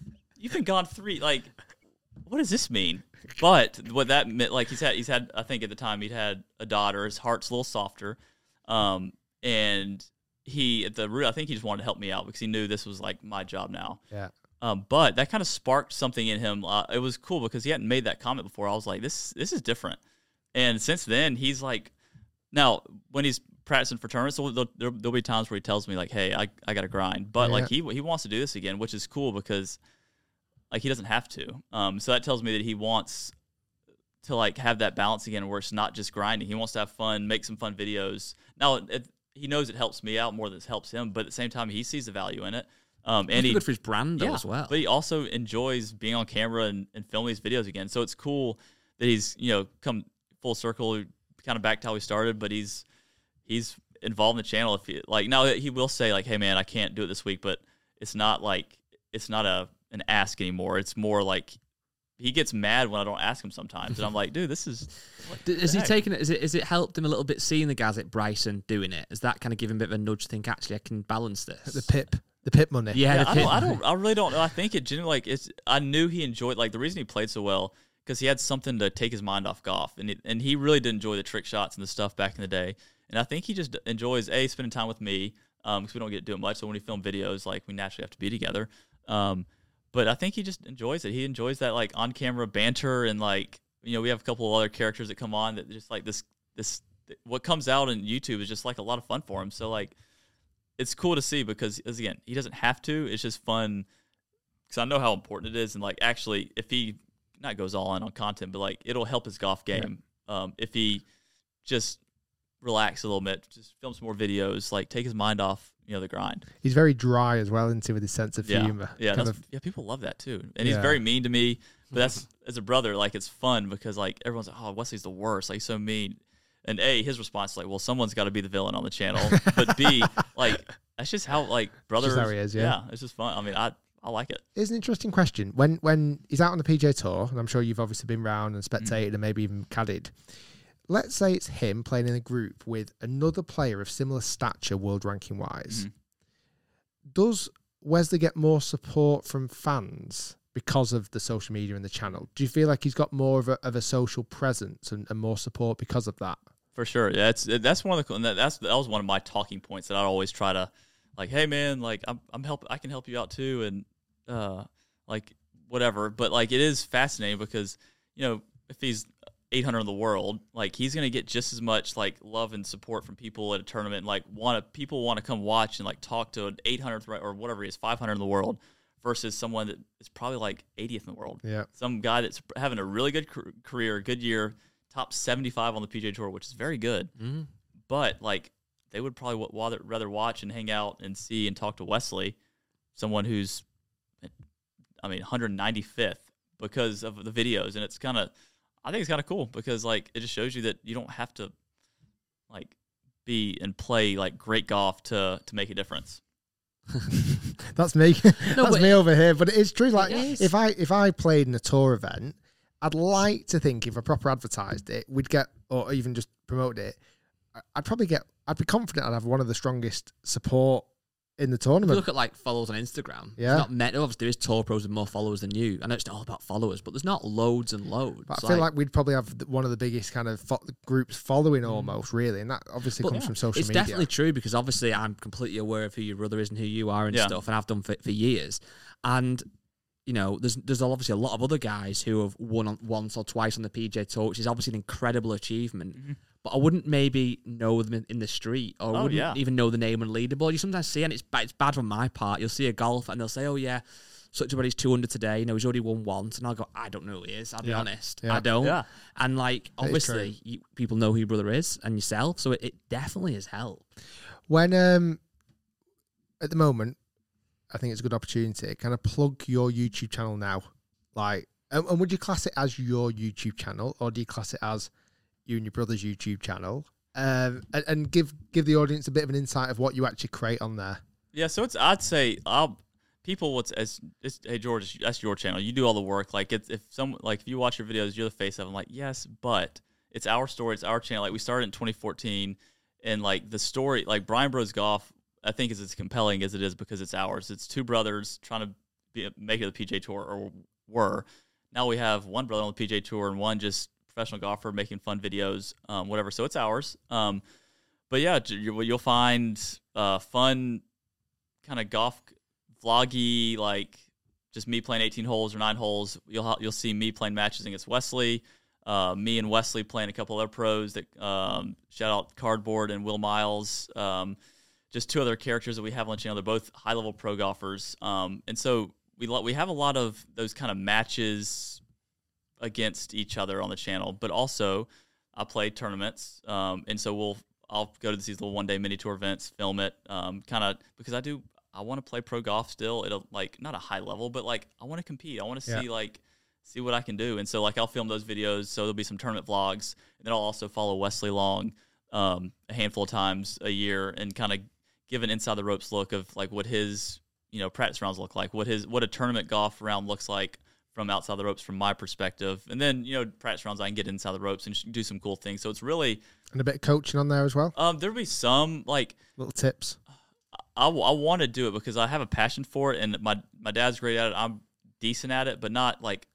you've been gone three. Like, what does this mean? But what that meant, like he's had, he's had. I think at the time he'd had a daughter. His heart's a little softer, um, and he at the root. I think he just wanted to help me out because he knew this was like my job now. Yeah. Um, but that kind of sparked something in him. Uh, it was cool because he hadn't made that comment before. I was like, this this is different. And since then, he's like, now when he's practicing for tournaments, so there'll, there'll, there'll be times where he tells me like, hey, I, I got to grind. But Yeah. like he he wants to do this again, which is cool because like he doesn't have to. Um, so that tells me that he wants to like have that balance again where it's not just grinding. He wants to have fun, make some fun videos. Now it, he knows it helps me out more than it helps him, but at the same time, he sees the value in it. Um, and it's he, good for his brand though yeah, as well. But he also enjoys being on camera and, and filming these videos again. So it's cool that he's, you know, come full circle, kind of back to how we started, but he's he's involved in the channel. If he, like now he will say like, hey man, I can't do it this week, but it's not like it's not a an ask anymore. It's more like he gets mad when I don't ask him sometimes, and I'm like, dude, this is. Is he taking it? Is it? Is it helped him a little bit seeing the guys at Bryson doing it? Has that kind of given him a bit of a nudge to think actually I can balance this? The pip, the pip money. Yeah, Yeah, the I pit- don't, I don't, I really don't know. I think it genuinely like it's. I knew he enjoyed like the reason he played so well because he had something to take his mind off golf, and it, and he really did enjoy the trick shots and the stuff back in the day. And I think he just enjoys a spending time with me because um, we don't get to do it much. So when we film videos, like we naturally have to be together. Um, but I think he just enjoys it. He enjoys that like on camera banter and like you know we have a couple of other characters that come on that just like this this what comes out on YouTube is just like a lot of fun for him. So like. It's cool to see because, as again, he doesn't have to. It's just fun because I know how important it is. And, like, actually, if he not goes all in on content, but, like, it'll help his golf game. Yeah. Um, if he just relax a little bit, just film some more videos, like, take his mind off, you know, the grind. He's very dry as well, isn't he, with his sense of Yeah. humor. Yeah, Kind that's, of- yeah, people love that, too. And he's Yeah. very mean to me. But that's, as a brother, like, it's fun because, like, everyone's like, oh, Wesley's the worst. Like, he's so mean. And A, his response is like, well, someone's got to be the villain on the channel. But B, like, that's just how, like, brothers. how he is, yeah. it's just fun. I mean, I I like it. It's an interesting question. When when he's out on the P G A Tour, and I'm sure you've obviously been round and spectated and maybe even caddied. Let's say it's him playing in a group with another player of similar stature, world ranking wise. Mm-hmm. Does Wesley get more support from fans because of the social media and the channel? Do you feel like he's got more of a of a social presence and, and more support because of that? For sure, yeah. It's that's one of the and that's that was one of my talking points that I always try to, like, hey man, like I'm I'm help I can help you out too, and uh like whatever. But like it is fascinating because you know if he's eight hundred in the world, like he's gonna get just as much like love and support from people at a tournament. Like want to people want to come watch and like talk to an eight hundredth or whatever he is, five hundred in the world, versus someone that is probably like eightieth in the world. Yeah, some guy that's having a really good career, good year. Top seventy-five on the P G A Tour, which is very good. Mm-hmm. But, like, they would probably w- rather watch and hang out and see and talk to Wesley, someone who's, I mean, one hundred ninety-fifth because of the videos. And it's kind of, I think it's kind of cool because, like, it just shows you that you don't have to, like, be and play, like, great golf to to make a difference. That's me. No, That's but me it- over here. But it's true. Like, It is. if I if I played in a tour event, I'd like to think if I proper advertised it, we'd get, or even just promoted it, I- I'd probably get, I'd be confident I'd have one of the strongest support in the If you tournament. look at like follows on Instagram, Yeah. there's not many. Obviously, there is tour pros with more followers than you. I know it's not all about followers, but there's not loads and loads. But I feel like we'd probably have th- one of the biggest kind of fo- groups following almost, really. And that obviously But comes from social it's media. definitely true because obviously I'm completely aware of who your brother is and who you are and Yeah. stuff, and I've done for, for years. And you know, there's there's obviously a lot of other guys who have won on, once or twice on the P G A Tour, which is obviously an incredible achievement. Mm-hmm. But I wouldn't maybe know them in, in the street, or Oh, wouldn't yeah. even know the name and leaderboard. You sometimes see, and it's bad, it's bad on my part. You'll see a golfer and they'll say, "Oh yeah, such a he's two under today. You know, he's already won once," and I'll go, "I don't know who he is. I'll be Yeah. honest, Yeah. I don't." Yeah. And like, That is obviously, you, people know who your brother is and yourself, so it, it definitely has helped. When, um, at the moment, I think it's a good opportunity to kind of plug your YouTube channel now. Like, and, and would you class it as your YouTube channel, or do you class it as you and your brother's YouTube channel? Um, and, and give give the audience a bit of an insight of what you actually create on there. Yeah, so it's I'd say I'll people what's as it's, hey George, that's your channel. You do all the work. Like it's if some like if you watch your videos, you're the face of them. Like yes, but it's our story, it's our channel. Like we started in twenty fourteen, and like the story, like Brian Bros Golf, I think is as compelling as it is because it's ours. It's two brothers trying to be, make it to the P G A Tour or were. Now we have one brother on the P G A Tour and one just professional golfer making fun videos, um, whatever. So it's ours. Um, but yeah, you, you'll find uh, fun kind of golf vloggy, like just me playing eighteen holes or nine holes. You'll you'll see me playing matches against Wesley. Uh, me and Wesley playing a couple other pros that um, shout out Cardboard and Will Miles. Um, just two other characters that we have on the channel. They're both high level pro golfers, um, and so we we have a lot of those kind of matches against each other on the channel. But also, I play tournaments, um, and so we'll I'll go to these little one day mini tour events, film it, um, kind of because I do I want to play pro golf still. It'll like not a high level, but like I want to compete. I want to Yeah. see like. see what I can do. And so, like, I'll film those videos, so there'll be some tournament vlogs, and then I'll also follow Wesley Long um, a handful of times a year and kind of give an inside-the-ropes look of, like, what his, you know, practice rounds look like, what his what a tournament golf round looks like from outside the ropes from my perspective. And then, you know, practice rounds, I can get inside the ropes and do some cool things. So it's really... And a bit of coaching on there as well? Um, there'll be some, like... Little tips. I, I want to do it because I have a passion for it, and my, my dad's great at it. I'm decent at it, but not, like...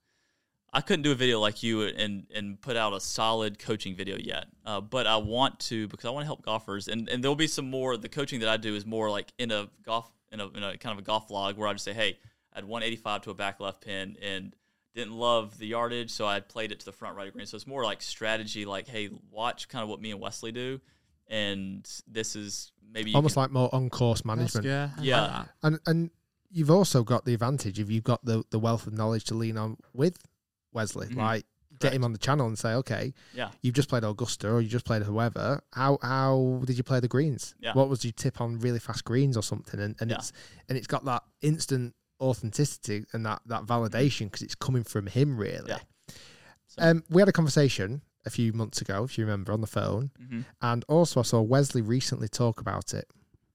I couldn't do a video like you and and put out a solid coaching video yet, uh, but I want to because I want to help golfers, and, and there'll be some more. The coaching that I do is more like in a golf in a, in a kind of a golf vlog where I just say, hey, I had one eighty-five to a back left pin and didn't love the yardage, so I played it to the front right of green. So it's more like strategy, like hey, watch kind of what me and Wesley do, and this is maybe you Almost can, like more on course management. Yeah, I Yeah. like that. And and you've also got the advantage of you've got the the wealth of knowledge to lean on with Wesley. Mhm. Like get Correct. him on the channel and say, okay, yeah. you've just played Augusta or you just played whoever. How how did you play the greens? Yeah. What was your tip on really fast greens or something? And and Yeah. it's and it's got that instant authenticity and that that validation because it's coming from him really. Yeah. So, Um, we had a conversation a few months ago, if you remember, on the phone, mhm. and also I saw Wesley recently talk about it.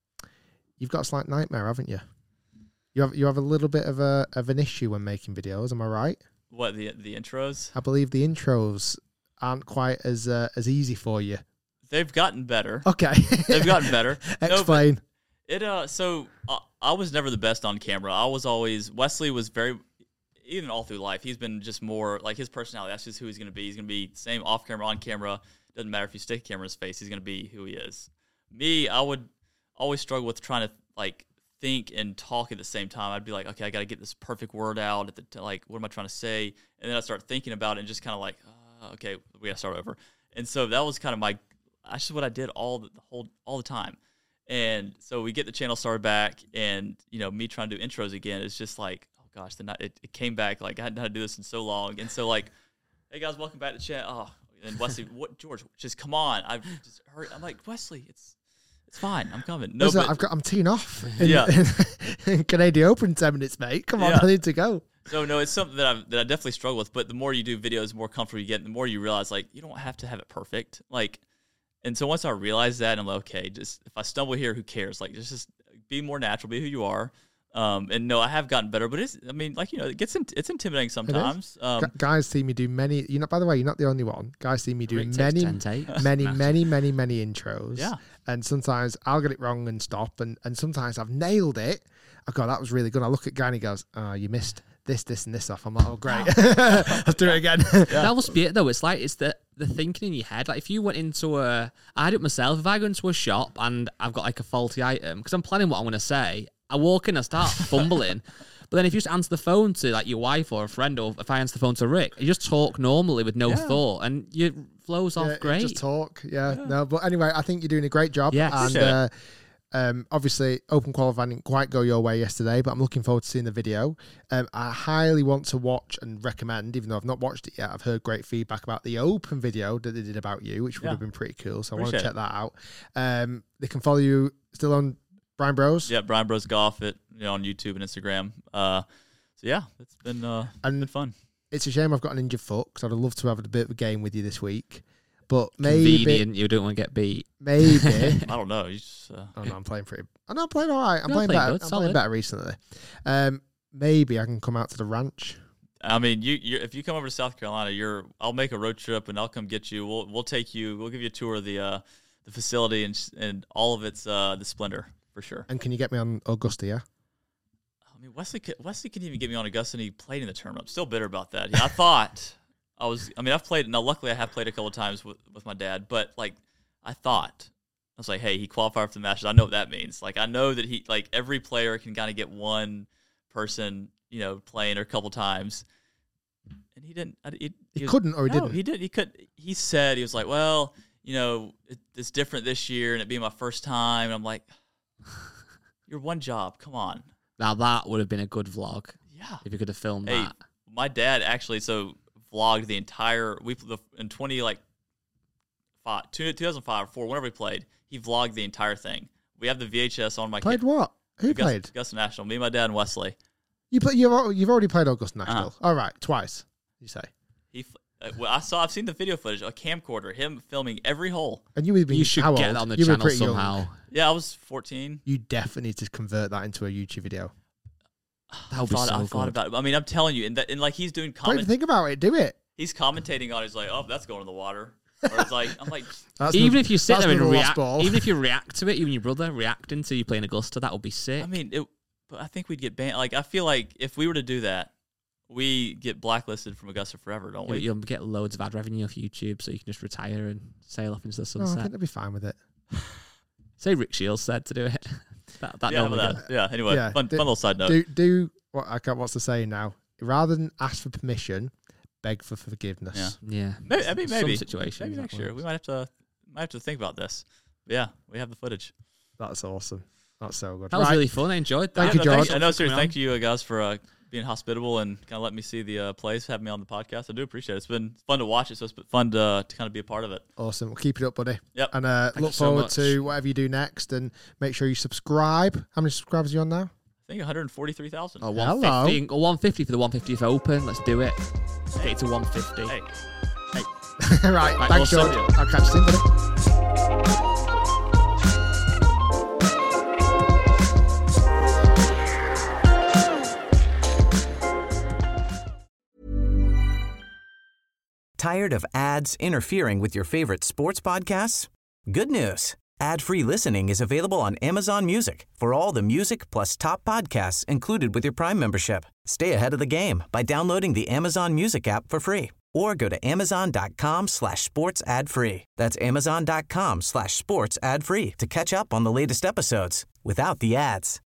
You've got a slight nightmare, haven't you? You have you have a little bit of a of an issue when making videos. Am I right? What the the intros? I believe the intros aren't quite as uh, as easy for you. They've gotten better. Okay, They've gotten better. No, but Explain. It uh so uh, I was never the best on camera. I was always Wesley was very even all through life. He's been just more like his personality. That's just who he's gonna be. He's gonna be same off camera, on camera. Doesn't matter if you stick a camera in his face. He's gonna be who he is. Me, I would always struggle with trying to like think and talk at the same time. I'd be like, okay, I got to get this perfect word out at the t- like, what am I trying to say? And then I start thinking about it and just kind of like, uh, okay, we got to start over. And so that was kind of my, that's just what I did all the, the whole all the time. And so we get the channel started back, and you know, me trying to do intros again is just like, oh gosh, then it, it came back like I hadn't had to do this in so long. And so like, hey guys, welcome back to chat. Oh, and Wesley, what George, just come on. I've just heard. I'm like, Wesley, it's it's fine. I'm coming. No, Listen, but, I've got I'm teeing off. In, Yeah. in, in Canadian Open in ten minutes, mate. Come on, Yeah. I need to go. So no, it's something that I that I definitely struggle with. But the more you do videos, the more comfortable you get, the more you realize like you don't have to have it perfect. Like, and so once I realized that, I'm like, okay, just if I stumble here, who cares? Like, just just be more natural, be who you are. Um, and no, I have gotten better, but it's I mean, like you know, it gets in, it's intimidating sometimes. Um, Gu- guys see me do many. You know, by the way, you're not the only one. Guys see me do Rick takes many, ten takes. many, many, many, many intros. Yeah. And sometimes I'll get it wrong and stop, and and sometimes I've nailed it. I go, that was really good. I look at Guy and he goes, oh, you missed this, this, and this off. I'm like, oh, great. Let's do it again. That must be it though. It's like it's the the thinking in your head. Like if you went into a, I do it myself. If I go into a shop and I've got like a faulty item because I'm planning what I'm going to say, I walk in, I start fumbling. But then if you just answer the phone to like your wife or a friend, or if I answer the phone to Rick, you just talk normally with no Yeah. thought, and you flows off Yeah, great. Just talk. Yeah, No, but anyway, I think you're doing a great job. Yes. And Appreciate uh, um, obviously, Open qualifying didn't quite go your way yesterday, but I'm looking forward to seeing the video. Um, I highly want to watch and recommend, even though I've not watched it yet. I've heard great feedback about the Open video that they did about you, which would Yeah. have been pretty cool. So I want to Appreciate check that out. Um, they can follow you still on Brian Bros. yeah, Brian Bros Golf it you know on YouTube and Instagram. Uh, so yeah, it's been uh, And- been fun. It's a shame I've got an injured foot because I'd love to have a bit of a game with you this week. But maybe, Convenient. You don't want to get beat. maybe. I don't know. You just, uh, Oh no, I'm playing pretty. I'm not playing all right. I'm You're playing playing better. good, I'm solid. playing better recently. Um, maybe I can come out to the ranch. I mean, you you if you come over to South Carolina, you're I'll make a road trip and I'll come get you. We'll we'll take you. We'll give you a tour of the uh, the facility and and all of its uh, the splendor for sure. And can you get me on Augusta? Yeah. I mean, Wesley could, Wesley couldn't even get me on Augusta, and he played in the tournament. I'm still bitter about that. Yeah, I thought I was. I mean, I've played. Now, luckily, I have played a couple of times with, with my dad. But like, I thought I was like, hey, he qualified for the Masters. I know what that means. Like, I know that he like every player can kind of get one person, you know, playing a couple times, and he didn't. I, he, He, he was, couldn't, or he no, didn't. He did. He could. He said he was like, well, you know, it, it's different this year, and it being my first time. And I'm like, you're one job. Come on. Now that would have been a good vlog. Yeah. If you could have filmed Hey, that. my dad actually so vlogged the entire we the in twenty like five, two thousand five or four whenever we played. He vlogged the entire thing. We have the V H S on my Played kid, what? Who Augusta, played? Augusta National. Me, my dad, and Wesley. You play. You've al- you've already played Augusta National. Uh-huh. All right, twice. You say. He, f- uh, well, I saw. I've seen the video footage. A camcorder, him filming every hole. And you would be You should how get old? that on the you were channel pretty young. somehow. Yeah, I was fourteen. You definitely need to convert that into a YouTube video. That would be thought, so I good. thought about it. I mean, I'm telling you, and, that, and like he's doing Don't comment. even think about it. Do it. He's commentating on it. He's like, oh, that's going in the water. Or it's like, I'm like, That's Even no- if you sit that's there and another lost react, ball. even if you react to it, you and your brother reacting to you playing Augusta, that would be sick. I mean, it, but I think we'd get banned. Like, I feel like if we were to do that, we get blacklisted from Augusta forever, don't You- we? You'll get loads of ad revenue off YouTube, so you can just retire and sail off into the No, I sunset. think they'll be fine with it. Say Rick Shields said to do it. that that yeah, normally well, goes. that, yeah. Anyway, Yeah, fun, do- fun little side note. Do do what I can't. What's the saying now? Rather than ask for permission, beg for forgiveness. Yeah. Yeah. Maybe, I mean, Some maybe situations Maybe that next year works. we might have to might have to think about this. But yeah, we have the footage. That's awesome. That's so good. That was Right. really fun. I enjoyed that. Thank you, no, George. I know, seriously. Coming on. Thank you, uh, guys, for uh, being hospitable and kind of letting me see the uh, plays, having me on the podcast. I do appreciate it. It's been fun to watch it, so it's been fun to, to kind of be a part of it. Awesome. Well, keep it up, buddy. Yep. And uh, Thank look you so forward much. to whatever you do next. And make sure you subscribe. How many subscribers are you on now? I think one hundred forty-three thousand. Oh, Hello. one fifty, or one fifty for the one fiftieth Open. Let's do it. Let's get it to one fifty. Hey, right. Right, Thanks, awesome. George. I'll catch you soon, buddy. Tired of ads interfering with your favorite sports podcasts? Good news. Ad-free listening is available on Amazon Music for all the music plus top podcasts included with your Prime membership. Stay ahead of the game by downloading the Amazon Music app for free or go to amazon.com slash sports ad free. That's amazon.com slash sports ad free to catch up on the latest episodes without the ads.